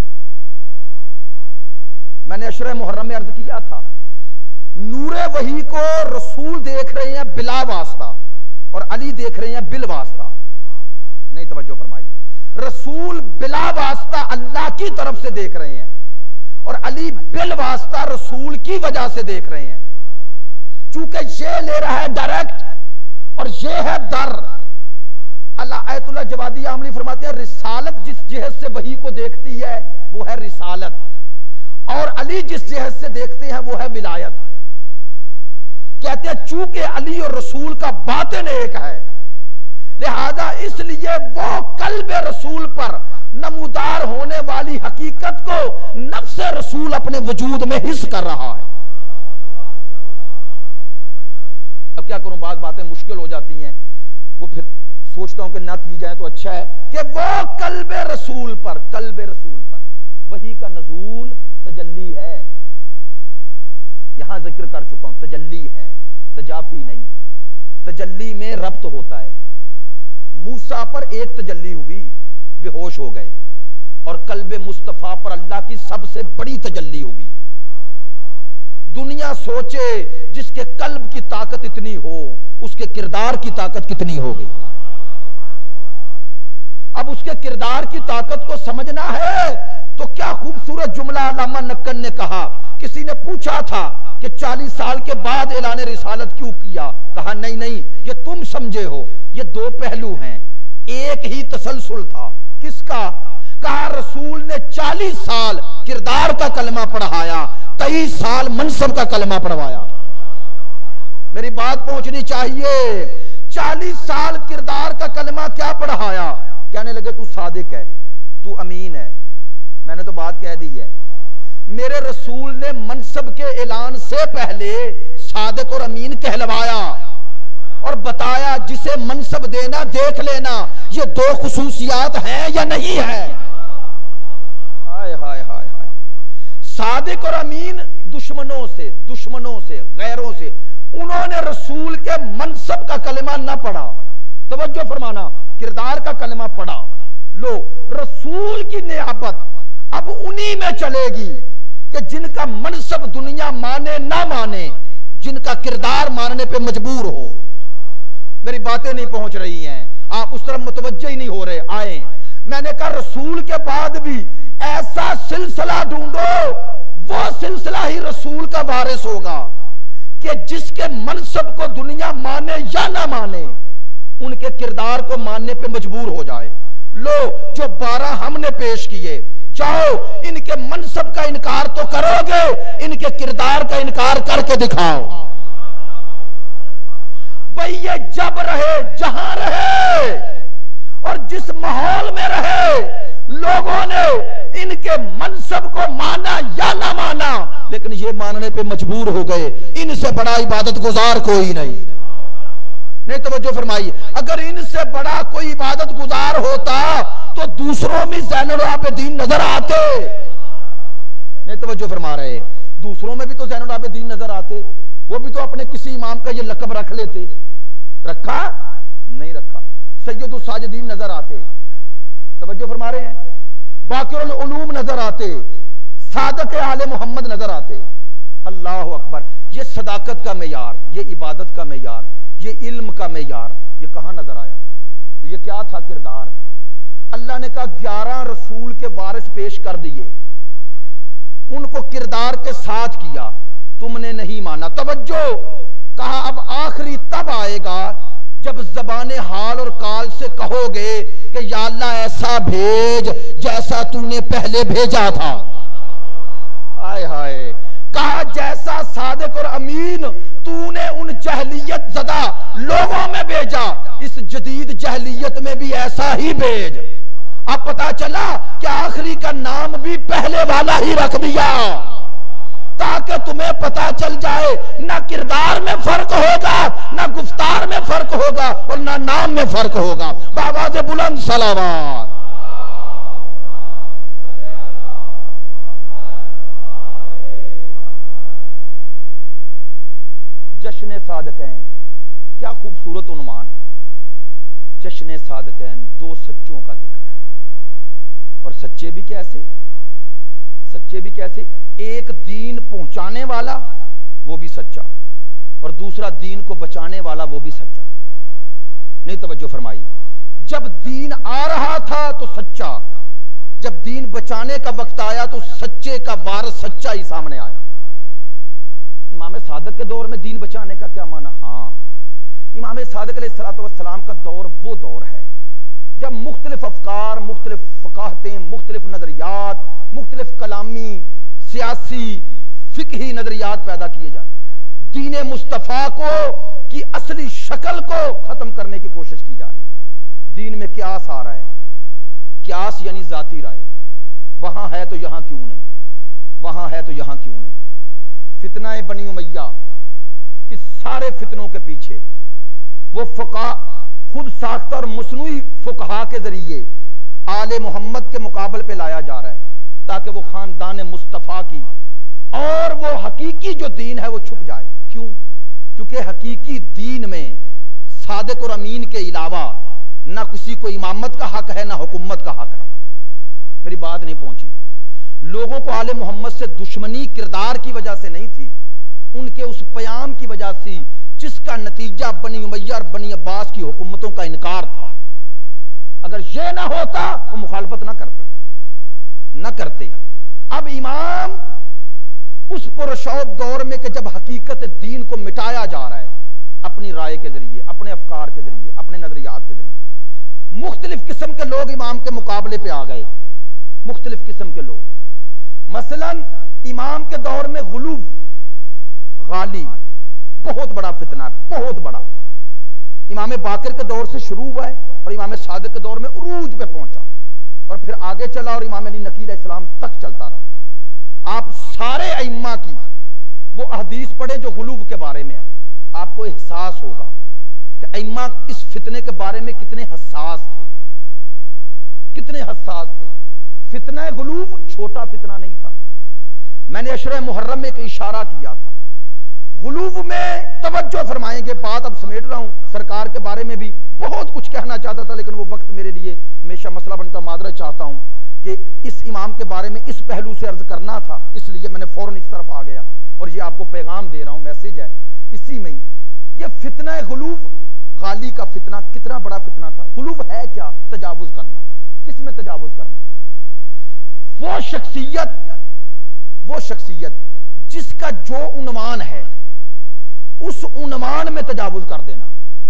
मैंने अशरे मुहर्रम में अर्ज किया था, नूरे वही को रसूल देख रहे हैं बिला वास्ता और अली देख रहे हैं बिल वास्ता। नहीं तवज्जो फरमाई। रसूल बिला वास्ता अल्लाह की तरफ से देख रहे हैं और अली बिल वास्ता रसूल की वजह से देख रहे हैं। चूंकि ये ले रहा है डायरेक्ट और ये है दर। अल्लाह आयतुल्लाह जवादी आमली फरमाते हैं रिसालत जिस जिहत से वही को देखती है वो है रिसालत, और अली जिस जिहत से देखते हैं वो है विलायत। कहते हैं चूंकि अली और रसूल का बातिन एक है, लिहाजा इसलिए वो कल्ब रसूल पर नमूदार होने वाली हकीकत को नफ्स रसूल अपने वजूद में हिस्स कर रहा है। अब क्या करूं, बात बातें मुश्किल हो जाती हैं, वो फिर सोचता हूं कि ना की जाए तो अच्छा है कि वो कल्ब रसूल पर, कल्ब रसूल पर वही का नजूल तजल्ली है। यहां जिक्र कर चुका हूं, तजल्ली है, तजाफी नहीं। तजल्ली में रब्त होता है। मूसा पर एक तजल्ली हुई, बेहोश हो गए, और कल्बे मुस्तफा पर अल्लाह की सबसे बड़ी तजल्ली हुई। दुनिया सोचे जिसके कल्ब की ताकत इतनी हो, उसके किरदार की ताकत कितनी होगी। अब उसके किरदार की ताकत को समझना है तो क्या खूबसूरत जुमला अल्लामा नक्कन ने कहा। किसी ने पूछा था कि चालीस साल के बाद ऐलान रिसालत क्यों किया? कहा नहीं नहीं, ये तुम समझे हो, ये दो पहलू हैं, एक ही तसलसल था। किसका? कहा रसूल ने चालीस साल किरदार का कलमा पढ़ाया, तेईस साल मनसब का कलमा पढ़वाया। मेरी बात पहुंचनी चाहिए। चालीस साल किरदार का कलमा क्या पढ़ाया? कहने लगे तू सादिक है, तू अमीन है। मैंने तो बात कह दी है। मेरे रसूल ने मनसब के ऐलान से पहले सादिक और अमीन कहलवाया और बताया जिसे मनसब देना देख लेना, ये दो खुसूसियात हैं या नहीं है। हाय हाय हाय हाय। सादिक और अमीन दुश्मनों से, दुश्मनों से, गैरों से, उन्होंने रसूल के मनसब का कलमा ना पढ़ा। तवज्जो फरमाना, किरदार का कलमा पढ़ा। लो, रसूल की नियाबत अब उन्हीं में चलेगी कि जिनका मनसब दुनिया माने ना माने, जिनका किरदार मानने पे मजबूर हो। मेरी बातें नहीं पहुंच रही हैं, आप उस तरफ मुतवज्जे ही नहीं हो रहे। आए, मैंने कहा रसूल के बाद भी ऐसा सिलसिला ढूंढो, वो सिलसिला ही रसूल का वारिस होगा कि जिसके मनसब को दुनिया माने या ना माने, उनके किरदार को मानने पे मजबूर हो जाए। लो, जो बारह हमने पेश किए, चाहो इनके मनसब का इनकार तो करोगे, इनके किरदार का इनकार करके दिखाओ। भाई ये जब रहे, जहां रहे और जिस माहौल में रहे, लोगों ने इनके मनसब को माना या ना माना, लेकिन ये मानने पे मजबूर हो गए। इनसे बड़ा इबादत गुजार कोई नहीं। नहीं तवज्जो फरमाइए, अगर इनसे बड़ा कोई इबादत गुजार होता तो दूसरों में ज़ैनुल आबिदीन नजर आते। नहीं तवज्जो फरमा रहे, दूसरों में भी तो ज़ैनुल आबिदीन नजर आते। वो भी तो अपने किसी इमाम का ये लक़ब रख लेते। रखा? नहीं रखा। सैयदुल साजिदीन नजर आते। तवज्जो फरमा रहे हैं। बाक़िरुल उलूम नजर आते, सादक आले मोहम्मद नजर आते। अल्लाह अकबर। ये सदाकत का मेयार, ये इबादत का मेयार, ये इल्म का मेयार, ये कहां नजर आया? तो ये क्या था? किरदार। अल्लाह ने कहा ग्यारह रसूल के वारिस पेश कर दिए, उनको किरदार के साथ किया, तुमने नहीं माना। तवज्जो, कहा अब आखिरी तब आएगा जब ज़बाने हाल और काल से कहोगे कि या अल्लाह ऐसा भेज जैसा तूने पहले भेजा था। हाय हाय। कहा जैसा सादिक और अमीन तूने उन जहलियत ज़दा लोगों में भेजा, इस जदीद जहलियत में भी ऐसा ही भेज। अब पता चला कि आखिरी का नाम भी पहले वाला ही रख दिया, ताकि तुम्हें पता चल जाए ना किरदार में फर्क होगा, ना गुफ्तार में फर्क होगा और ना नाम में फर्क होगा। बाबा से बुलंद सलावत। जश्न सादकैन, क्या खूबसूरत उन्वान। जश्न सादकैन, दो सच्चों का जिक्र है। और सच्चे भी कैसे? सच्चे भी कैसे? एक दीन पहुंचाने वाला वो भी सच्चा, और दूसरा दीन को बचाने वाला वो भी सच्चा। नहीं तवज्जो फरमाई। जब दीन आ रहा था तो सच्चा, जब दीन बचाने का वक्त आया तो सच्चे का वारिस सच्चा ही सामने आया। इमाम सादक के दौर में दीन बचाने का क्या माना? हाँ, इमाम सादक अलैहिस्सलातु वस्सलाम का दौर वो दौर है जब मुख्तलिफ अफकार, मुख्तलिफ फ़क़ाहतें, मुख्तलिफ नजरियात, मुख्तलिफ कलामी, सियासी, फिकही नजरियात पैदा किए जाते। दीन मुस्तफ़ा को की असली शक्ल को खत्म करने की कोशिश की जा रही है। दीन में क्यास आ रहा है। क्यास यानी जाती राय। वहां है तो यहां क्यों नहीं, वहां है तो यहां क्यों नहीं। फितना बनी उमैया, इस सारे फितनों के पीछे वो फुक़हा खुद साख्ता और मसनूई फुक़हा के जरिए आले मोहम्मद के मुकाबले पे लाया जा रहा है, ताकि वो खानदान मुस्तफ़ा की और वो हकीकी जो दीन है वो छुप जाए। क्यों? क्योंकि हकीकी दीन में सादिक और अमीन के अलावा ना किसी को इमामत का हक है, ना हुकूमत का हक है। मेरी बात नहीं पहुंची। लोगों को आले मोहम्मद से दुश्मनी किरदार की वजह से नहीं थी, उनके उस प्याम की वजह से जिसका नतीजा बनी उमैया और बनी अब्बास की हुकूमतों का इनकार था। अगर यह ना होता वो मुखालफत ना करते ना करते। अब इमाम उस पुरशौब दौर में कि जब हकीकत दीन को मिटाया जा रहा है अपनी राय के जरिए, अपने अफकार के जरिए, अपने नजरियात के जरिए, मुख्तलिफ किस्म के लोग इमाम के मुकाबले पे आ गए। मुख्तलिफ किस्म के लोग, मसलन इमाम के दौर में गुलूव गाली बहुत बड़ा फितना है, बहुत बड़ा। इमाम बाकर के दौर से शुरू हुआ है और इमाम सादिक के दौर में उरूज पे पहुंचा और फिर आगे चला और इमाम अली नकी अलैहिस्सलाम तक चलता रहा। आप सारे अइम्मा की वो हदीस पढ़े जो गुलूव के बारे में है, आपको एहसास होगा कि अइम्मा इस फितने के बारे में कितने हसास थे, कितने हसास थे। फितना गुलूव छोटा फितना नहीं था। मैंने अशरे मुहर्रम में एक इशारा किया था। गुलूव में तवज्जो फरमाएंगे, बात अब समेट रहा हूं। सरकार के बारे में भी बहुत कुछ कहना चाहता था लेकिन वो वक्त मेरे लिए हमेशा मसला बनता। मादरत चाहता हूं कि इस इमाम के बारे में इस पहलू से अर्ज करना था, इसलिए मैंने फौरन इस तरफ आ गया और ये आपको पैगाम दे रहा हूं, मैसेज है इसी में। ये फितना गुलूव गाली का फितना कितना बड़ा फितना था। गुलूव है क्या? तजावुज करना। किस में तजावुज करना? वो शख्सियत वो शख्सियत जिसका जो उन्वान है उस उन्वान में तजावुज कर देना।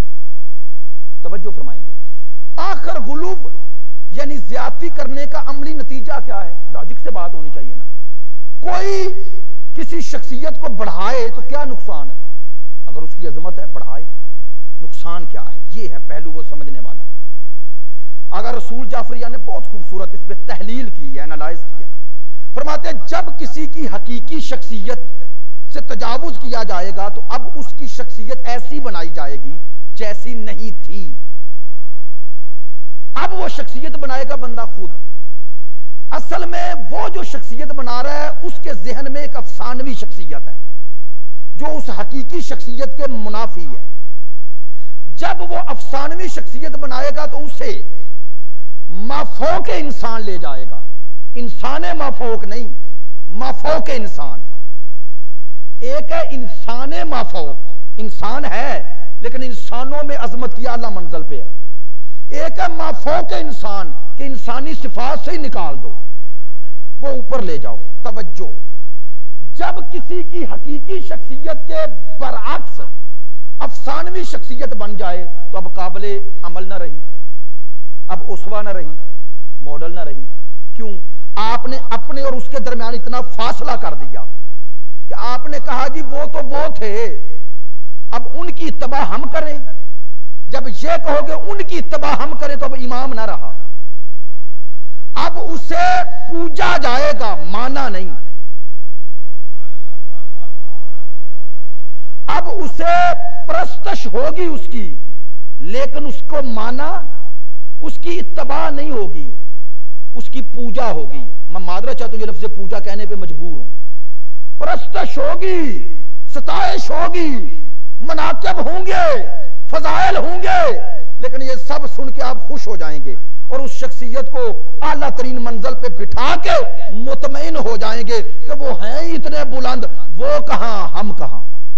तवज्जो फरमाएंगे। आखिर गुलूव यानी ज्यादती करने का अमली नतीजा क्या है? लॉजिक से बात होनी चाहिए ना। कोई किसी शख्सियत को बढ़ाए तो क्या नुकसान है? अगर उसकी अजमत है बढ़ाए, नुकसान क्या है? ये है पहलू वो समझने वाला। अगर रसूल जाफरिया ने बहुत खूबसूरत इस पे तहलील की है, एनालाइज किया, फरमाते हैं जब किसी की हकीकी शख्सियत से तजावुज किया जाएगा तो अब उसकी शख्सियत ऐसी बनाई जाएगी जैसी नहीं थी। अब वो शख्सियत बनाएगा बंदा खुद। असल में वो जो शख्सियत बना रहा है उसके जहन में एक अफसानवी शख्सियत है जो उस हकीकी शख्सियत के मुनाफी है। जब वो अफसानवी शख्सियत बनाएगा तो उसे माफोक इंसान ले जाएगा। इंसान माफोक नहीं, माफोक इंसान। एक है इंसान माफोक, इंसान है लेकिन इंसानों में अजमत की आला मंजिल पे है। एक है माफोक इंसान कि इंसानी सिफात से ही निकाल दो, वो ऊपर ले जाओ। तवज्जो, जब किसी की हकीकी शख्सियत के बरअक्स अफसानवी शख्सियत बन जाए तो अब काबिले अमल न रही, अब उसवा न रही, मॉडल न रही। क्यों? आपने अपने और उसके दरमियान इतना फासला कर दिया कि आपने कहा जी वो तो वो थे, अब उनकी इत्तबा हम करें। जब ये कहोगे उनकी इत्तबा हम करें तो अब इमाम ना रहा, अब उसे पूजा जाएगा, माना नहीं। अब उसे प्रस्तश होगी उसकी, लेकिन उसको माना, उसकी इत्तबा नहीं होगी, उसकी पूजा होगी। मैं मादरा चाहता हूं ये लफ्ज़ पूजा कहने पे मजबूर हूं। प्रस्तश होगी, सताइश होगी, मनाकिब होंगे, फजाइल होंगे, लेकिन ये सब सुन के आप खुश हो जाएंगे और उस शख्सियत को आला तरीन मंजिल पे बिठा के मुतमईन हो जाएंगे कि वो हैं इतने बुलंद, वो कहां हम कहां।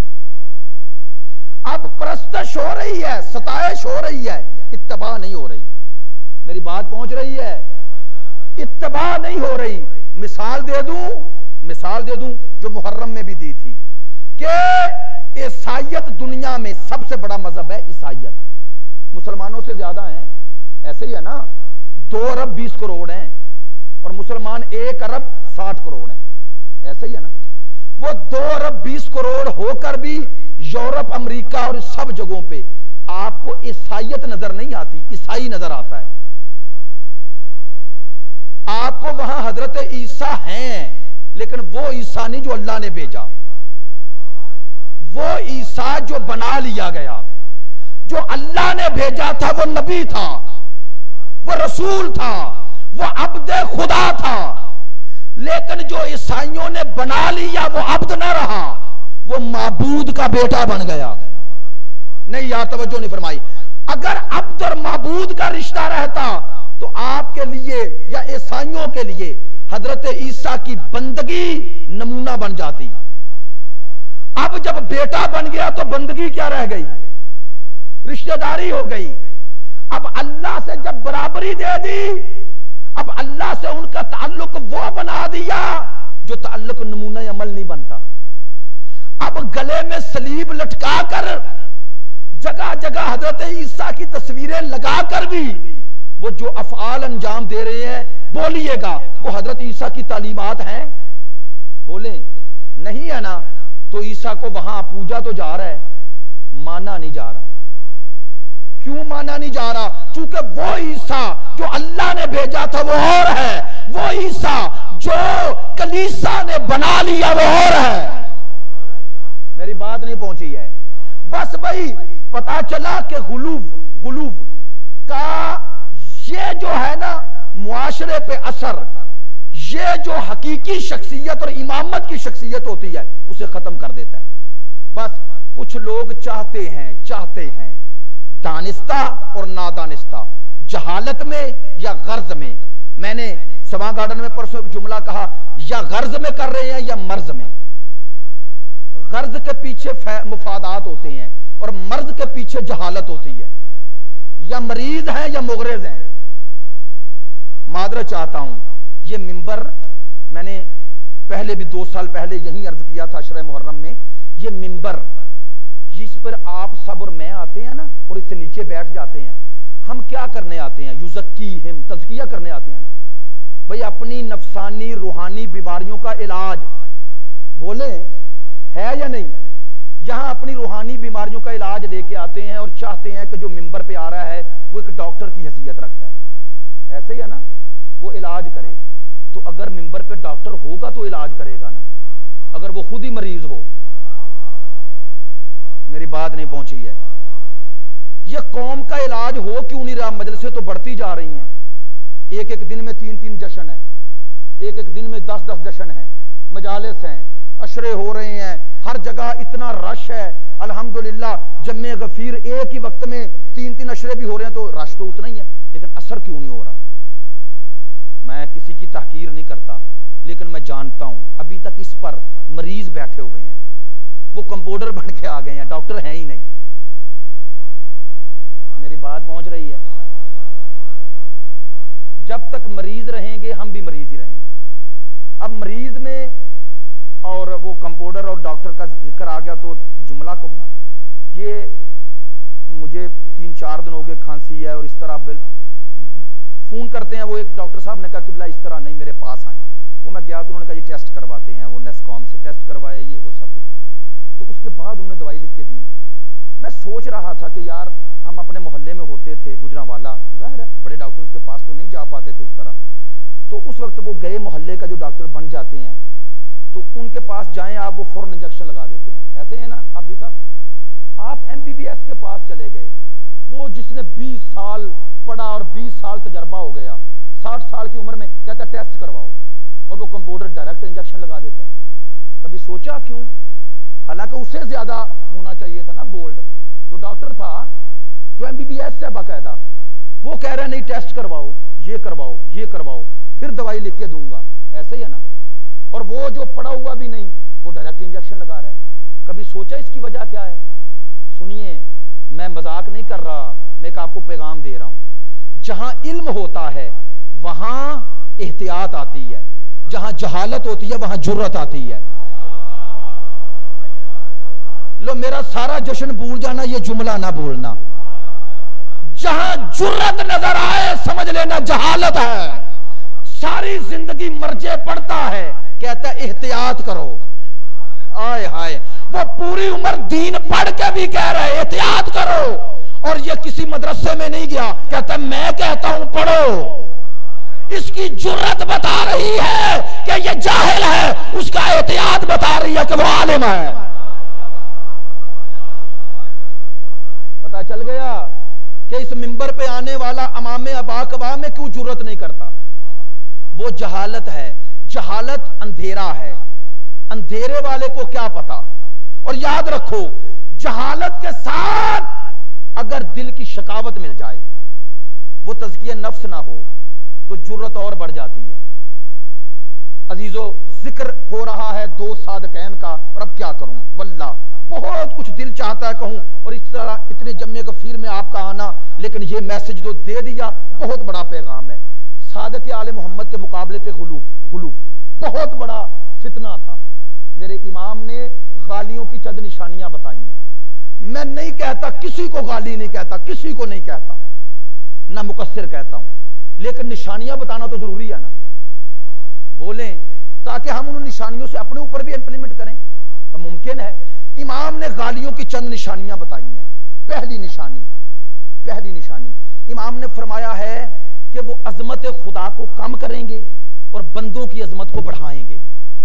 अब प्रस्तश हो रही है, सताइश हो रही है, इत्तबा नहीं हो रही। मेरी बात पहुंच रही है? इत्तबा नहीं हो रही। मिसाल दे दूं, मिसाल दे दूं जो मुहर्रम में भी दी थी कि ईसाइयत दुनिया में सबसे बड़ा मजहब है। ईसाइयत मुसलमानों से ज्यादा है, ऐसे ही है ना। दो अरब बीस करोड़ हैं और मुसलमान एक अरब साठ करोड़ हैं, ऐसे ही है ना। वो दो अरब बीस करोड़ होकर भी यूरोप, अमेरिका और सब जगहों पे आपको ईसाइयत नजर नहीं आती, ईसाई नजर आता है। आपको वहां हजरत ईसा हैं, लेकिन वो ईसा नहीं जो अल्लाह ने भेजा, वो ईसा जो बना लिया गया। जो अल्लाह ने भेजा था वो नबी था, वो रसूल था, वो अब्दे खुदा था। लेकिन जो ईसाइयों ने बना लिया वो अब्द ना रहा, वो माबूद का बेटा बन गया। नहीं यार, तवज्जो नहीं फरमाई। अगर अब्द और माबूद का रिश्ता रहता तो आपके लिए या ईसाइयों के लिए हजरत ईसा की बंदगी नमूना बन जाती। अब अब जब बेटा बन गया तो बंदगी क्या रह गई, रिश्तेदारी हो गई। अब अल्लाह से जब बराबरी दे दी, अब अल्लाह से उनका ताल्लुक वो बना दिया जो ताल्लुक नमूना अमल नहीं बनता। अब गले में सलीब लटका कर जगह जगह हजरत ईसा की तस्वीरें लगाकर भी वो जो अफआल अंजाम दे रहे हैं, बोलिएगा वो हजरत ईसा की तालीमात हैं? बोले नहीं है ना। तो ईसा को वहां पूजा तो जा रहा है, माना नहीं जा रहा। क्यों माना नहीं जा रहा? क्योंकि वो ईसा जो अल्लाह ने भेजा था वो और है, वो ईसा जो कलीसा ने बना लिया वो और है। मेरी बात नहीं पहुंची है। बस भाई पता चला कि गुलूव गुलूव का ये जो है ना मुआशरे पे असर, ये जो हकीकी शख्सियत और इमामत की शख्सियत होती है उसे खत्म कर देता है। बस कुछ लोग चाहते हैं चाहते हैं दानिस्ता और नादानिस्ता, जहालत में या गर्ज में। मैंने सभा गार्डन में परसों एक जुमला कहा, या गर्ज में कर रहे हैं या मर्ज में। गर्ज के पीछे मुफादात होते हैं और मर्ज के पीछे जहालत होती है। या मरीज हैं या मुगरेज हैं। मादरत चाहता हूं, ये मिंबर मैंने पहले भी दो साल पहले यही अर्ज किया था अशरे मुहर्रम में। ये मिंबर जिस पर आप सब और मैं आते हैं ना और इससे नीचे बैठ जाते हैं, हम क्या करने आते हैं? युज़क्की हिम, तज़किया करने आते हैं ना भाई, अपनी नफसानी रूहानी बीमारियों का इलाज। बोले है या नहीं? यहां अपनी रूहानी बीमारियों का इलाज लेके आते हैं और चाहते हैं कि जो मिंबर पे आ रहा है वो एक डॉक्टर की हैसियत रखता है। ऐसे ही है ना, वो इलाज करे। तो अगर मिंबर पे डॉक्टर होगा तो इलाज करेगा ना, अगर वो खुद ही मरीज हो। मेरी बात नहीं पहुंची है। ये कौम का इलाज हो क्यों नहीं रहा? मजलिसें तो बढ़ती जा रही हैं, एक एक दिन में तीन तीन जश्न है, एक एक दिन में दस दस जश्न है, मजालिस हैं, अशरे हो रहे हैं, हर जगह इतना रश है। अल्हम्दुलिल्लाह जम्मे गफीर एक ही वक्त में तीन तीन अशरे भी हो रहे हैं, तो रश तो उतना ही है, लेकिन असर क्यों नहीं हो रहा? मैं किसी की तहकीर नहीं करता, लेकिन मैं जानता हूं अभी तक इस पर मरीज बैठे हुए हैं, वो कंपाउंडर बन के आ गए हैं, डॉक्टर हैं ही नहीं। मेरी बात पहुंच रही है? जब तक मरीज रहेंगे हम भी मरीज ही रहेंगे। अब मरीज में और वो कंपाउंडर और डॉक्टर का जिक्र आ गया तो जुमला कहूं, ये मुझे तीन चार दिन हो गए खांसी है और इस तरह फोन करते हैं। वो एक डॉक्टर साहब ने कहा किबला इस तरह नहीं, मेरे पास आए। वो मैं गया तो उन्होंने कहा जी टेस्ट करवाते हैं, वो नेस्कॉम से टेस्ट करवाए, ये वो सब कुछ। तो उसके बाद उन्होंने दवाई लिख के दी। मैं सोच रहा था कि यार हम अपने मोहल्ले में होते थे, गुजरांवाला, जाहिर है बड़े डॉक्टर्स के पास तो नहीं जा पाते थे उस तरह। तो उस वक्त वो गए मोहल्ले का जो डॉक्टर बन जाते हैं तो उनके पास जाएं आप, वो फौरन इंजेक्शन लगा देते हैं। ऐसे है ना आप भी साहब? आप एमबीबीएस के पास चले गए, वो जिसने बीस साल पढ़ा और बीस साल तजर्बा हो गया, साठ साल की उम्र में कहता टेस्ट करवाओ, और वो कंपाउंडर डायरेक्ट इंजेक्शन लगा देता है। कभी सोचा क्यों? हालांकि उससे ज्यादा होना चाहिए था ना बोल्ड, जो डॉक्टर था जो एमबीबीएस से बाकायदा, वो कह रहा है नहीं टेस्ट करवाओ, ये करवाओ, ये करवाओ, फिर दवाई लिख के दूंगा। ऐसे ही है ना? और वो जो पड़ा हुआ भी नहीं, वो डायरेक्ट इंजेक्शन लगा रहा है। कभी सोचा इसकी वजह क्या है? सुनिए, मैं मजाक नहीं कर रहा, मैं एक आपको पैगाम दे रहा हूं। जहां इल्म होता है वहां एहतियात आती है, जहां जहालत होती है वहां जुर्रत आती है। लो मेरा सारा जश्न भूल जाना, ये जुमला ना भूलना। जहां जुर्रत नजर आए समझ लेना जहालत है। सारी जिंदगी मर्जे पड़ता है, कहता है एहतियात करो। आए हाय, वो पूरी उम्र दीन पढ़ के भी कह रहे एहतियात करो, और ये किसी मदरसे में नहीं गया, कहता मैं कहता हूं पढ़ो। इसकी जुर्रत बता रही है कि ये जाहिल है, उसका एहतियात बता रही है कि वो आलिम है। पता चल गया कि इस मिंबर पे आने वाला अमामे अबा कबा में क्यों जुर्रत नहीं करता? वो जहालत है। जहालत अंधेरा है, अंधेरे वाले को क्या पता। और याद रखो, जहालत के साथ अगर दिल की शकावत मिल जाए, वो तज़किया नफ्स ना हो, तो जुर्रत और बढ़ जाती है। अजीजो जिक्र हो रहा है दो सादकैन का, और अब क्या करूं, वल्लाह बहुत कुछ दिल चाहता है कहूं, और इस तरह इतने जम्मे गफीर में आपका आना, लेकिन ये मैसेज जो दे दिया बहुत बड़ा पैगाम है। सादक आले मोहम्मद के मुकाबले पे गुलूफ गुलूफ बहुत बड़ा फितना था। मेरे इमाम ने गालियों की चंद निशानियां बताई हैं। मैं नहीं कहता, किसी को गाली नहीं कहता, किसी को नहीं कहता, ना मुकस्सिर कहता हूं, लेकिन निशानियां बताना तो जरूरी है ना, बोलें ताकि हम उन निशानियों से अपने ऊपर भी इंप्लीमेंट करें, तो मुमकिन है। इमाम ने गालियों की चंद निशानियां बताई हैं। पहली निशानी पहली निशानी इमाम ने फरमाया है कि वो अजमत खुदा को कम करेंगे और बंदों की अजमत को बढ़ाएंगे।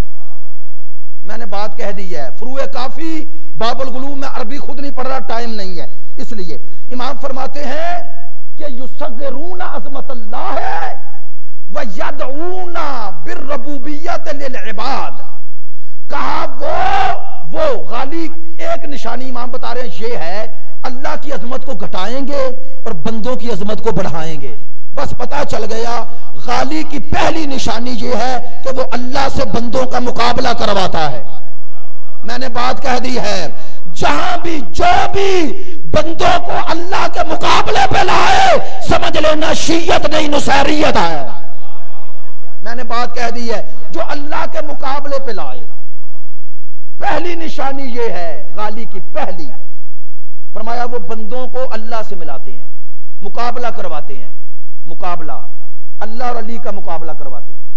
मैंने बात कह दी है, फुरूए काफी बाबुल गुलूम में अरबी खुद नहीं पढ़ रहा, टाइम नहीं है, इसलिए इमाम फरमाते हैं कि युसग्गिरूना अज़मत अल्लाह है व यदऊना बिर्रबूबियत लिल इबाद। कहा वो वो गाली एक निशानी इमाम बता रहे हैं, ये है अल्लाह की अजमत को घटाएंगे और बंदों की अजमत को बढ़ाएंगे। बस पता चल गया, गाली की पहली निशानी ये है कि वो अल्लाह से बंदों का मुकाबला करवाता है। मैंने बात कह दी है, जहां भी जो भी बंदों को अल्लाह के मुकाबले पे लाए, समझ लेना शीयत नहीं नुसैरियत है। मैंने बात कह दी है, जो अल्लाह के मुकाबले पे लाए, पहली निशानी ये है गाली की पहली। फरमाया वो बंदों को अल्लाह से मिलाते हैं, मुकाबला करवाते हैं, मुकाबला अल्लाह और अली का मुकाबला करवाते हैं।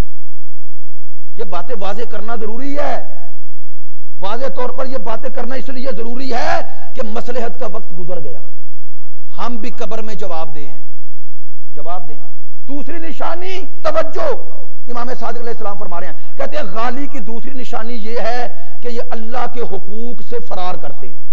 ये बातें वाजे करना जरूरी है, वाजे तौर पर ये बातें करना इसलिए जरूरी है कि मसलहत का वक्त गुजर गया, हम भी कब्र में जवाब दे हैं जवाब दे हैं। दूसरी निशानी तवज्जो, इमाम सादिक अलैहिस्सलाम फरमा रहे हैं, कहते हैं गाली की दूसरी निशानी ये है कि ये अल्लाह के हुकूक से फरार करते हैं।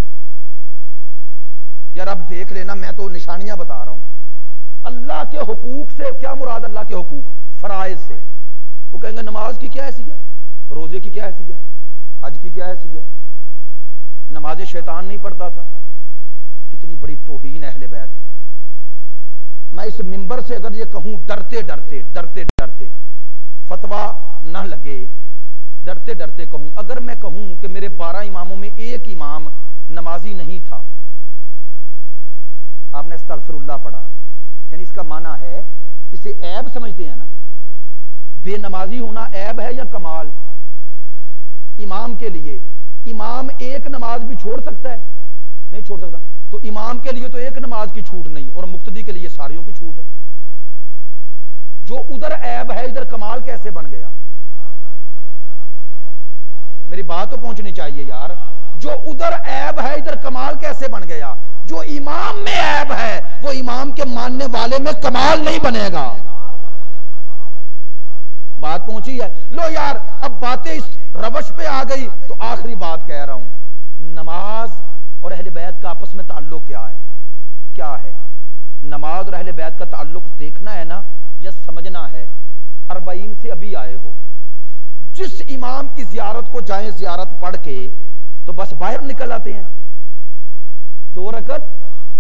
यार अब देख लेना, मैं तो निशानियां बता रहा हूं। अल्लाह के हुकूक से क्या मुराद, अल्लाह के हुकूक फराइज से। वो कहेंगे नमाज की क्या हैसियत है, रोजे की क्या हैसियत है, हज की क्या हैसियत है, नमाज शैतान नहीं पढ़ता था। कितनी बड़ी तौहीन अहले बैत। मैं इस मिंबर से अगर ये कहूं डरते डरते डरते डरते, फतवा ना लगे, डरते डरते कहूं, अगर मैं कहूं कि मेरे बारह इमामों में एक इमाम नमाजी नहीं था, आपने अस्तगफिरुल्लाह पढ़ा, यानी इसका माना है, इसे ऐब समझते हैं ना, बेनमाजी होना ऐब है या कमाल? इमाम के लिए इमाम एक नमाज भी छोड़ सकता है? नहीं छोड़ सकता। तो इमाम के लिए तो एक नमाज की छूट नहीं, और मुक्तदी के लिए सारियों की छूट है। जो उधर ऐब है इधर कमाल कैसे बन गया? मेरी बात तो पहुंचनी चाहिए यार। जो उधर ऐब है इधर कमाल कैसे बन गया? जो इमाम में ऐब है वो इमाम के मानने वाले में कमाल नहीं बनेगा। बात पहुंची है? लो यार, अब बातें इस रवश पे आ गई तो आखिरी बात कह रहा हूं। नमाज और अहले बैत का आपस में ताल्लुक क्या है? क्या है नमाज और अहले बैत का ताल्लुक? देखना है ना या समझना है? अरबाइन से अभी आए हो, जिस इमाम की जियारत को जाएं जियारत पढ़ के तो बस बाहर निकल आते हैं। दो रकत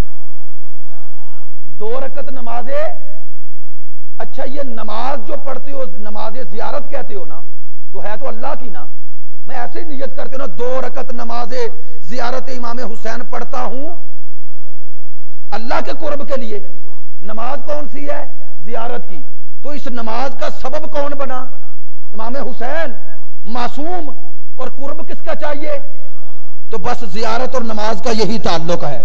दो रकत नमाजे, अच्छा ये नमाज जो पढ़ते हो नमाजे जियारत कहते हो ना, तो है तो अल्लाह की ना। मैं ऐसे नियत करते हो ना, दो रकत नमाजे जियारत इमाम हुसैन पढ़ता हूं अल्लाह के कुर्ब के लिए। नमाज कौन सी है? जियारत की। तो इस नमाज का सबब कौन बना? इमाम हुसैन मासूम। और कुर्ब किसका चाहिए? तो बस जियारत और नमाज का यही ताल्लुक है।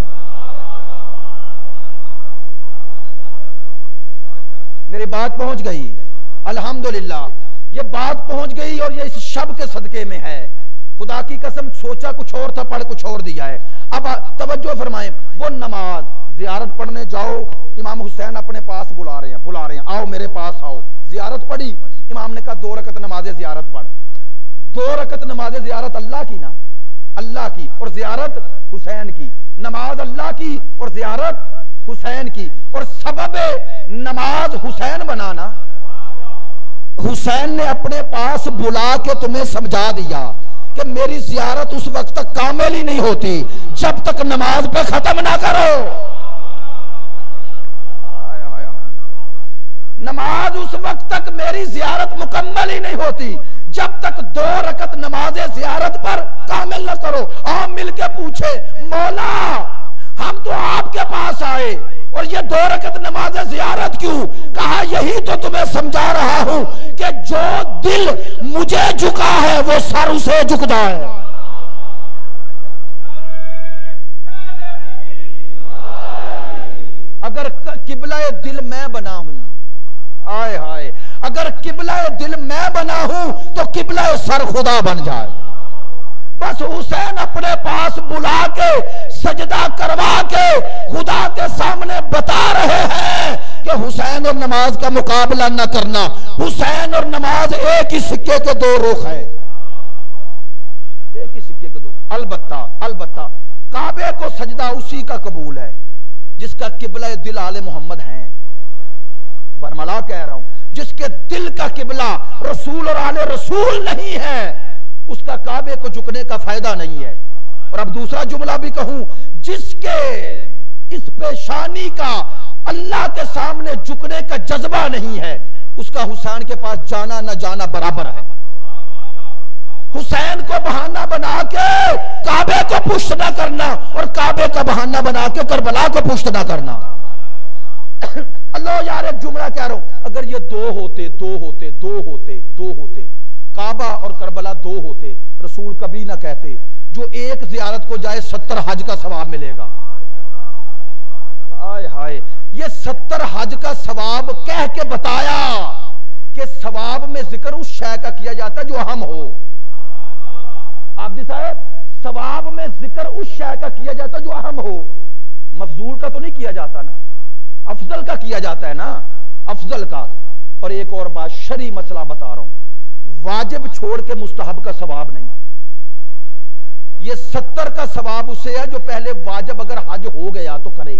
मेरी बात पहुंच गई? अल्हम्दुलिल्लाह ये बात पहुंच गई, और ये इस शब के सदके में है। खुदा की कसम सोचा कुछ और था, पढ़ कुछ और दिया है। अब तवज्जो फरमाएं, वो नमाज जियारत पढ़ने जाओ, इमाम हुसैन अपने पास बुला रहे हैं बुला रहे हैं आओ मेरे पास आओ। जियारत पढ़ी, इमाम ने कहा दो रकत नमाज जियारत पढ़। दो रकत नमाज जियारत अल्लाह की ना, अल्लाह की, और जियारत हुसैन की। नमाज अल्लाह की और जियारत हुसैन की, और सबब नमाज हुसैन बनाना। हुसैन ने अपने पास बुला के तुम्हें समझा दिया कि मेरी जियारत उस वक्त तक कामिल ही नहीं होती जब तक नमाज पे खत्म ना करो। नमाज उस वक्त तक मेरी जियारत मुकम्मल ही नहीं होती जब तक दो रकत नमाज जियारत पर कामिल न करो। आप मिलके पूछे मौला हम तो आपके पास आए और ये दो रकत नमाज जियारत क्यों? कहा यही तो तुम्हें समझा रहा हूं कि जो दिल मुझे झुका है वो सर उसे झुकता है। अगर किबला दिल मैं बना हूं, आए हाय, अगर किबला दिल मैं बना हूं तो किबला सर खुदा बन जाए। बस हुसैन अपने पास बुला के सजदा करवा के खुदा के सामने बता रहे हैं कि हुसैन और नमाज का मुकाबला न करना। हुसैन और नमाज एक ही सिक्के के दो रुख है, एक ही सिक्के के दो। अलबत्ता अलबत्ता काबे को सजदा उसी का कबूल है जिसका किबला दिल आले मोहम्मद है। बरमला कह रहा हूं, जिसके दिल का किबला रसूल और आले रसूल नहीं है उसका काबे को झुकने का फायदा नहीं है। और अब दूसरा जुमला भी कहूं, जिसके इस पेशानी का अल्लाह के सामने झुकने का जज्बा नहीं है उसका हुसैन के पास जाना न जाना बराबर है। हुसैन को बहाना बना के काबे को पुष्ट न करना और काबे का बहाना बना के करबला को पुष्ट न करना। अल्लाह यार एक जुमला कह रहा हूं, अगर ये दो होते दो होते दो होते दो होते काबा और करबला दो होते रसूल कभी ना कहते जो एक जियारत को जाए सत्तर हज का सवाब मिलेगा। आय हाय, ये सत्तर हज का सवाब कह के बताया कि सवाब में जिक्र उस शय का किया जाता जो अहम हो। आब्दी साहब, सवाब में जिक्र उस शय का किया जाता जो अहम हो, मफजूल का तो नहीं किया जाता ना, अफजल का किया जाता है ना, अफजल का। और एक और बात शरी मसला बता रहा हूं, वाजिब छोड़ के मुस्तहब का सवाब नहीं। ये सत्तर का सवाब उसे है जो पहले वाजिब अगर हज हो गया तो करे,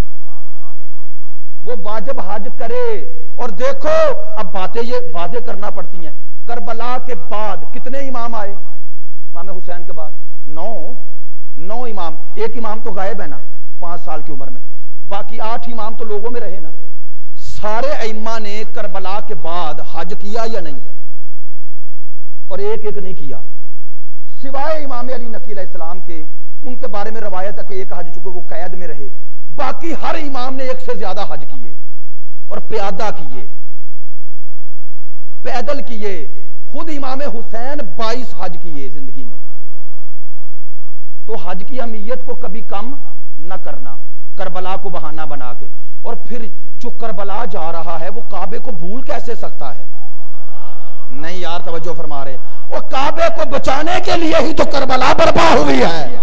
वो वाजिब हज करे। और देखो अब बातें ये वाजे करना पड़ती हैं, करबला के बाद कितने इमाम आए? इमाम हुसैन के बाद नौ नौ इमाम। एक इमाम तो गायब है ना पांच साल की उम्र में, बाकी आठ इमाम तो लोगों में रहे ना। सारे अइम्मा ने करबला के बाद हज किया या नहीं? और एक एक नहीं किया सिवाय इमाम अली नकील इस्लाम के। उनके बारे में रवायत है कि एक हज चुके वो कैद में रहे, बाकी हर इमाम ने एक से ज्यादा हज किए और प्यादा किए, पैदल किए। खुद इमाम हुसैन बाईस हज किए जिंदगी में। तो हज की अहमियत को कभी कम न करना, करबला को बहाना बना के। और फिर जो करबला जा रहा है वो काबे को भूल कैसे सकता है? नहीं यार, तवज्जो फरमा रहे। और काबे को बचाने के लिए ही तो करबला बर्पा हुई है।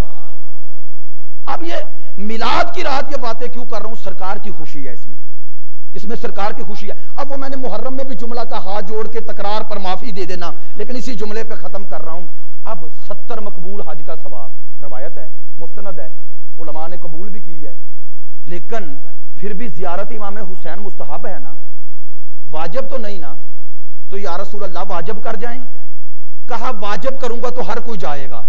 अब ये मिलाद की रात ये बातें क्यों कर रहा हूं? सरकार की खुशी है इसमें, इसमें सरकार की खुशी है। अब वो मैंने मुहर्रम में भी जुमला का हाथ जोड़ के तकरार पर माफी दे देना, लेकिन इसी जुमले पे खत्म कर रहा हूं। अब सत्तर मकबूल हज का सवाब रवायत है, मुस्तनद है, उलमा ने कबूल भी की है, लेकिन फिर भी जियारत इमाम हुसैन मुस्तहब है ना, वाजिब तो नहीं ना। तो या रसूल अल्लाह वाजिब कर जाएं? कहा वाजिब करूंगा तो हर कोई जाएगा।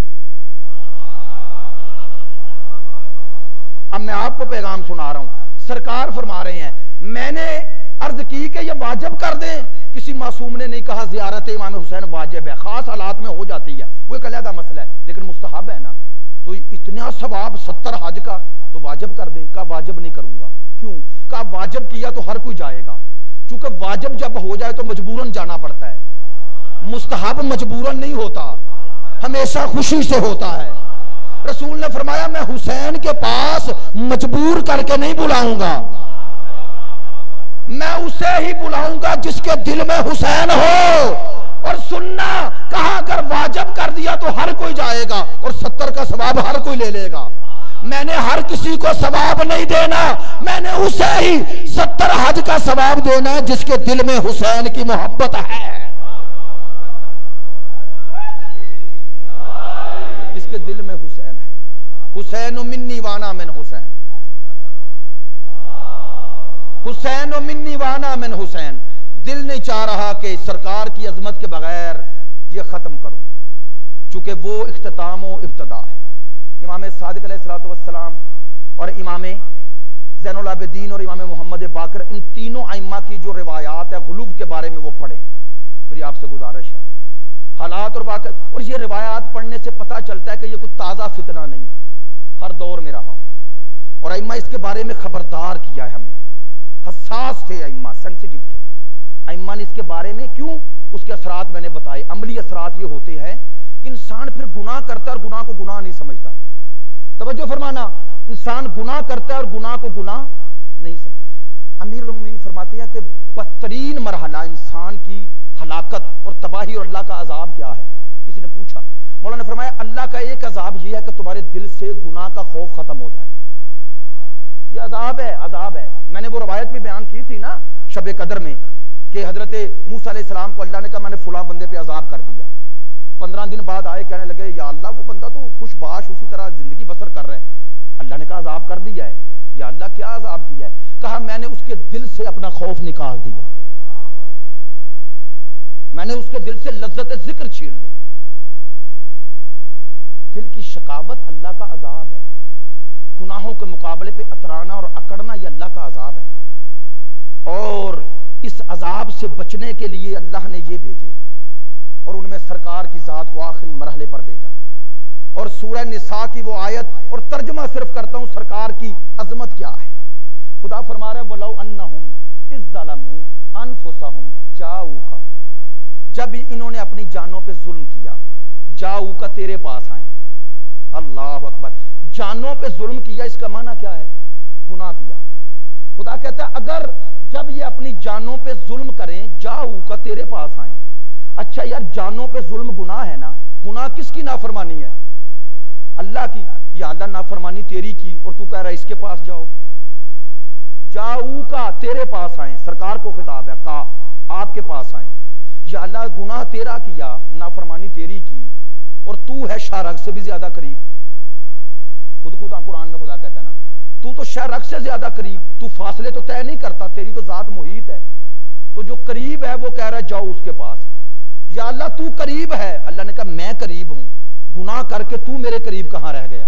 अब मैं आपको पैगाम सुना रहा हूं, सरकार फरमा रहे हैं मैंने अर्ज की कि ये वाजिब कर दें, किसी मासूम ने नहीं कहा जियारत इमाम हुसैन वाजिब है, खास हालात में हो जाती है, वो एक अलग मसला है, लेकिन मुस्तहब है ना। तो इतना सवाब सत्तर हज का तो वाजिब कर दें। कहा वाजिब नहीं करूंगा। क्यों? कहा वाजिब किया तो हर कोई जाएगा, चूंकि वाजिब जब हो जाए तो मजबूरन जाना पड़ता है, मुस्तहब मजबूरन नहीं होता, हमेशा खुशी से होता है। रसूल ने फरमाया मैं हुसैन के पास मजबूर करके नहीं बुलाऊंगा, मैं उसे ही बुलाऊंगा जिसके दिल में हुसैन हो। और सुनना, कहा अगर वाजिब कर दिया तो हर कोई जाएगा और सत्तर का सवाब हर कोई ले लेगा। मैंने हर किसी को सवाब नहीं देना, मैंने उसे ही सत्तर हज का सवाब देना है जिसके दिल में हुसैन की मोहब्बत है, इसके दिल में हुसैन है। हुसैन मिन्नी वाना मिन हुसैन, हुसैन मिन्नी वाना मिन हुसैन। दिल नहीं चाह रहा कि सरकार की अजमत के बगैर ये खत्म करूं, चूंकि वो इख्तिताम व इब्तिदा है। इमाम सादिक अलैहिस्सलातु वस्सलाम और इमाम ज़ैनुल आबिदीन और इमाम मोहम्मद बाकर, इन तीनों आइम्मा की जो रिवायात है गुलूव के बारे में वो पढ़ें। मेरी आपसे गुजारिश है, हालात और वाक़ और ये रिवायात पढ़ने से पता चलता है कि ये कोई ताज़ा फितना नहीं, हर दौर में रहा और आइम्मा इसके बारे में खबरदार किया है, हमें हसास थे आइम्मा, सेंसिटिव थे आइम्मा ने इसके बारे में। क्यों? उसके असरात मैंने बताए। अमली असरात ये होते हैं कि इंसान फिर गुनाह करता है और गुनाह को गुनाह नहीं समझता। तवज्जो फरमाना, इंसान गुनाह करता है और गुनाह को गुनाह नहीं समझता। अमीरुल मोमिनीन फरमाते हैं कि बदतरीन मरहला इंसान की हलाकत और तबाही और अल्लाह का अजाब क्या है? किसी ने पूछा, मौलाना ने फरमाया अल्लाह का एक अजाब यह है कि तुम्हारे दिल से गुनाह का खौफ खत्म हो जाए। यह अजाब है, अजाब है। मैंने वो रवायत भी बयान की थी ना शब कदर में कि हजरत मूसा अलैहिस्सलाम को अल्लाह ने कहा मैंने फुला बंदे पे अजाब कर दिया। पंद्रह दिन बाद आए, कहने लगे या अल्लाह वो बंदा तो खुशबाश उसी तरह जिंदगी बसर कर रहा है। अल्लाह ने कहा अजाब कर दिया है। या अल्लाह क्या अजाब किया है? कहा मैंने उसके दिल से अपना खौफ निकाल दिया, मैंने उसके दिल से लज्जत जिक्र छीन ली। दिल की शकावत अल्लाह का अजाब है। गुनाहों के मुकाबले पे अतराना और अकड़ना यह अल्लाह का अजाब है। और इस अजाब से बचने के लिए अल्लाह ने ये भेजे और उनमें सरकार की जात को आखिरी मरहले पर भेजा। और सूरह निसा की वो आयत, और तर्जुमा सिर्फ करता हूं सरकार की अजमत क्या है। खुदा फरमा रहा है वलौ अन्नहुम इज़ ज़लमू अनफुसहुम जाऊका, जब इन्होंने अपनी जानों पे जुल्म किया, जाऊका तेरे पास आए। अल्लाह अकबर, जानों पे जुल्म किया इसका माना क्या है? गुनाह किया। खुदा कहता है अगर जब ये अपनी जानों पे जुल्म करें जाऊका तेरे पास आए। अच्छा यार, जानों पे जुल्म गुनाह है ना, गुनाह किसकी नाफरमानी है? अल्लाह की। या अल्लाह नाफरमानी तेरी की और तू कह रहा है इसके पास जाओ। जाऊ का तेरे पास आए, सरकार को खिताब है, का आपके पास आए। या अल्लाह गुनाह तेरा किया, नाफरमानी तेरी की और तू है शारक से भी ज्यादा करीब। खुद खुदा कुरान में खुदा कहता है ना, तू तो शारक से ज्यादा करीब, तू फासले तो तय नहीं करता, तेरी तो जात मुहीत है। तो जो करीब है वो कह रहा है जाओ उसके पास। या अल्लाह तू करीब है, अल्लाह ने कहा मैं करीब हूं, गुनाह करके तू मेरे करीब कहां रह गया?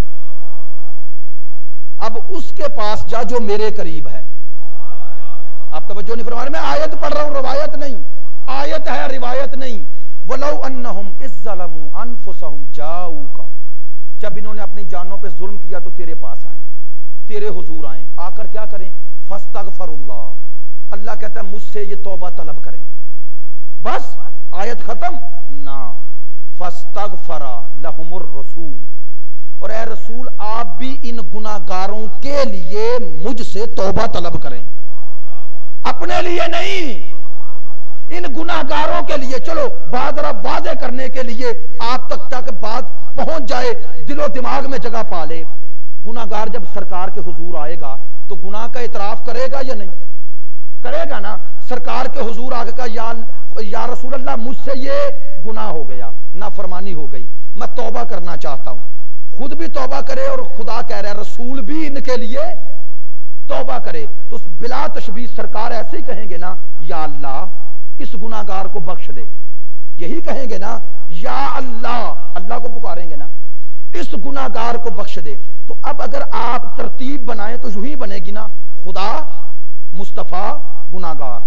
अब उसके पास जा जो मेरे करीब है। आप तवज्जो नहीं फरमा रहे, मैं आयत पढ़ रहा हूं, रवायत नहीं, आयत है रिवायत नहीं। वलौ अन्नहुम इज़ ज़लमू अनफुसहुम जाऊका, जब इन्होंने अपनी जानों पे जुल्म किया तो तेरे पास आए, तेरे हुजूर आए। आकर क्या करें? फस्तगफिरुल्लाह, अल्लाह कहता है मुझसे ये तौबा तलब करें। बस आयत खत्म ना। फस्तगफरा लहुमुर रसूल, और ए रसूल आप भी इन गुनाहगारों के लिए मुझसे तौबा तलब करें, अपने लिए नहीं, इन गुनाहगारों के लिए। चलो बात जरा वाज़े करने के लिए आप तक तक बात पहुंच जाए, दिलो दिमाग में जगह पा ले। गुनाहगार जब सरकार के हुजूर आएगा तो गुनाह का इतराफ करेगा या नहीं? करेगा ना। सरकार के हुजूर आगे का या, या रसूल अल्लाह मुझसे ये गुनाह हो गया, नाफरमानी हो गई, मैं तौबा करना चाहता हूं। खुद भी तौबा करे और खुदा कह रहा है रसूल भी इनके लिए तौबा करे। तो बिला तशबीह सरकार ऐसे ही कहेंगे ना, या अल्लाह इस गुनाहगार को बख्श दे, यही कहेंगे ना, या अल्लाह, अल्लाह को पुकारेंगे ना, इस गुनाहगार को बख्श दे। तो अब अगर आप तरतीब बनाए तो यूं ही बनेगी ना, खुदा मुस्तफा गुनाहगार,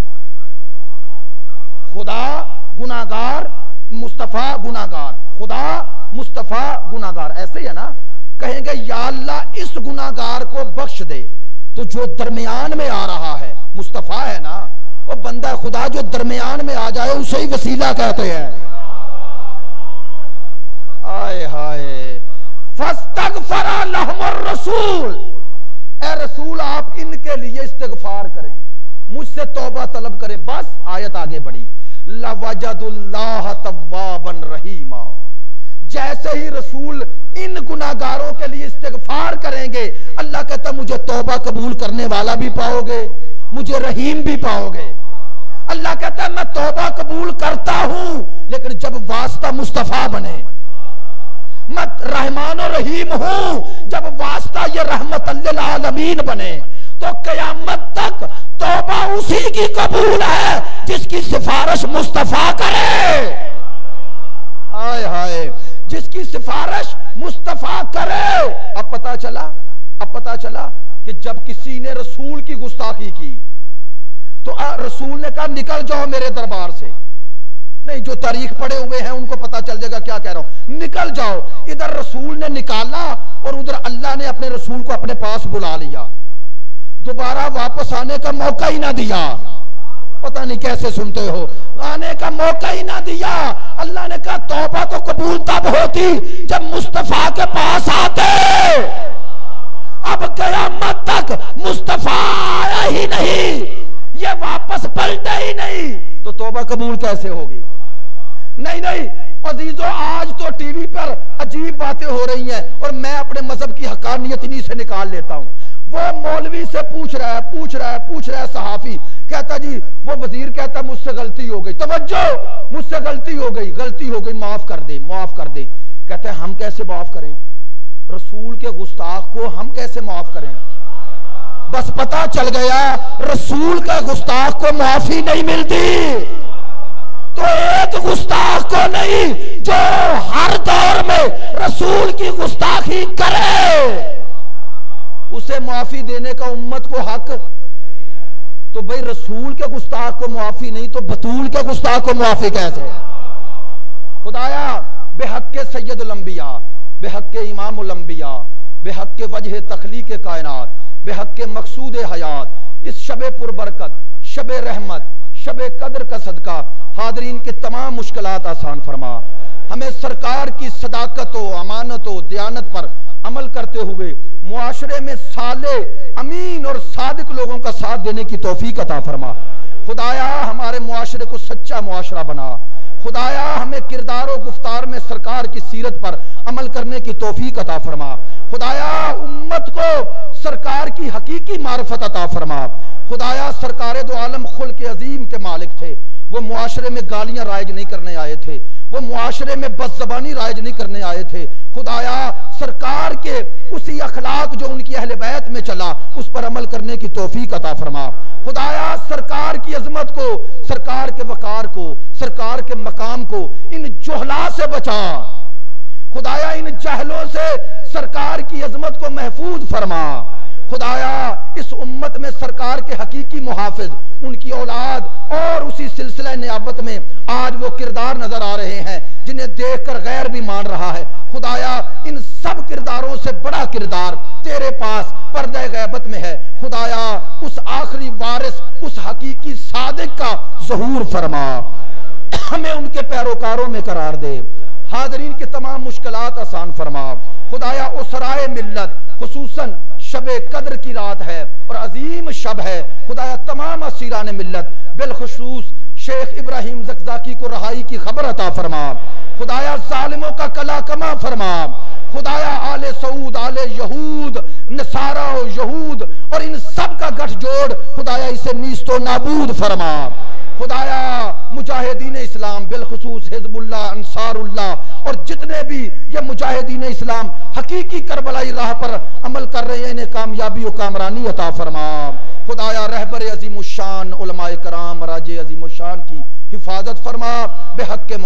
खुदा गुनाहगार, मुस्तफा गुनाहगार, खुदा मुस्तफा गुनाहगार, ऐसे है ना। कहेंगे या अल्लाह इस गुनाहगार को बख्श दे, तो जो दरमियान में आ रहा है मुस्तफा है ना, और बंदा खुदा जो दरमियान में आ जाए उसे ही वसीला कहते हैं। आए हाय, फस्तगफरा लहुमुर रसूल, ए रसूल आप इनके लिए इस्तिगफार करें, मुझसे तौबा तलब करें। बस आयत आगे बढ़ी, लवजदुल्लाह तव्वाबन रहीमा, जैसे ही रसूल इन गुनाहगारों के लिए इस्तिगफार करेंगे, अल्लाह कहता मुझे तौबा कबूल करने वाला भी पाओगे, मुझे रहीम भी पाओगे। अल्लाह कहता मैं तौबा कबूल करता हूं, लेकिन जब वास्ता मुस्तफा बने, मैं रहमान और रहीम हूं जब वास्ता ये रहमत लिल आलमीन बने, तो कयामत तक तौबा उसी की कबूल है जिसकी सिफारिश मुस्तफा करे। हाय हाय, जिसकी सिफारिश मुस्तफा करे। अब पता चला, अब पता चला कि जब किसी ने रसूल की गुस्ताखी की तो रसूल ने कहा निकल जाओ मेरे दरबार से। नहीं, जो तारीख पढ़े हुए हैं उनको पता चल जाएगा क्या कह रहा हूं। निकल जाओ। इधर रसूल ने निकाला और उधर अल्लाह ने अपने रसूल को अपने पास बुला लिया, दोबारा वापस आने का मौका ही ना दिया। पता नहीं कैसे सुनते हो, आने का मौका ही ना दिया। अल्लाह ने कहा तौबा तो कबूल तब होती जब मुस्तफा के पास आते। अब कयामत तक मुस्तफा आया ही नहीं, ये वापस पलटे ही नहीं, तो तौबा कबूल कैसे होगी? नहीं नहीं अजीजों, आज तो टीवी पर अजीब बातें हो रही हैं और मैं अपने मजहब की हकानियत इन्हीं से निकाल लेता हूं। वो मौलवी से पूछ रहा है पूछ रहा है पूछ रहा है सहाफी कहता जी, वो वजीर कहता मुझसे गलती हो गई, तवज्जो, मुझसे गलती हो गई, गलती हो गई, माफ कर दे, माफ कर दे। कहते हैं हम कैसे माफ करें? रसूल के गुस्ताख को हम कैसे माफ करें? बस पता चल गया रसूल का गुस्ताख को माफी नहीं मिलती, तो एक गुस्ताख को नहीं जो हर दौर में रसूल की गुस्ताखी करे उसे माफी देने का उम्मत को हक। तो भाई रसूल के गुस्ताख को माफी नहीं तो बतूल के गुस्ताख को माफी कैसे? खुदाया बेहक के सैयदुल अंबिया, बेहक के इमामुल अंबिया, बेहक के वजह तखलीक कायनात, बेहक के मकसूद हयात, इस शबे पुरबरकत, शबे रहमत, शबे कदर का सदका हादरीन के तमाम मुश्किलात आसान फरमा। हमें सरकार की सदाकतों, अमानतों, दयानत पर अमल करते हुए मुआशरे में साले, अमीन और सादिक लोगों का साथ देने की तौफीक अता फरमा। खुदाया हमारे मुआशरे को सच्चा मुआशरा बना। खुदाया हमें किरदार और गुफ्तार में सरकार की सीरत पर अमल करने की तौफीक अता फरमा। खुदाया उम्मत को सरकार की हकीकी मार्फत अता फरमा। खुदाया सरकार दो आलम खुल्क अजीम के मालिक थे, वो मुआशरे में गालियां राइज नहीं करने आए थे, वो मुआशरे में बदज़बानी राइज नहीं करने आए थे। खुदाया सरकार के उसी अखलाक जो उनकी अहले बैत में चला उस पर अमल करने की तौफीक अता फरमा। खुदाया सरकार की अजमत को, सरकार के वकार को, सरकार के मकाम को इन जोहला से बचा। खुदाया इन जहलों से सरकार की अजमत को महफूज फरमा। खुदाया इस उम्मत में सरकार के हकीकी मुहाफिज, उनकी औलाद और उसी सिलसिला नियाबत में आज वो किरदार नजर आ रहे हैं जिन्हें देखकर गैर भी मान रहा है। खुदाया इन सब किरदारों से बड़ा किरदार तेरे पास पर्दे गैबत में है। खुदाया उस आखिरी वारिस, उस हकीकी सादिक का ज़हूर फरमा, हमें उनके पैरोकारों में करार दे। हाज़रीन के तमाम मुश्किलात आसान फरमा। खुदाया उसराए मिल्लत, खुसूसन शबे कद्र की रात है और अजीम शब है। खुदाया तमाम असीरान मिल्लत बिलखुसूस शेख इब्राहिम ज़कज़ाकी को रहाई की खबर अता फरमा। खुदाया जालिमों का कला कमा फरमा। खुदाया आले सऊद, आले यहूद, नसारा और यहूद और इन सब का गठजोड़ खुदाया इसे नीस्तो नाबूद फरमा। खुदाया मुजाहिदीन इस्लाम बिलखुसूस हिज़्बुल्लाह, अंसारुल्लाह और जितने भी ये मुजाहिदीन इस्लाम हकीकी करबलाई राह पर अमल कर रहे हैं इन्हें कामयाबी और कामरानी अता फरमा। खुदाया रहबर अजीमुशान उलमाए कराम राजे अजीमुशान की हिफाजत फरमा। बेहक के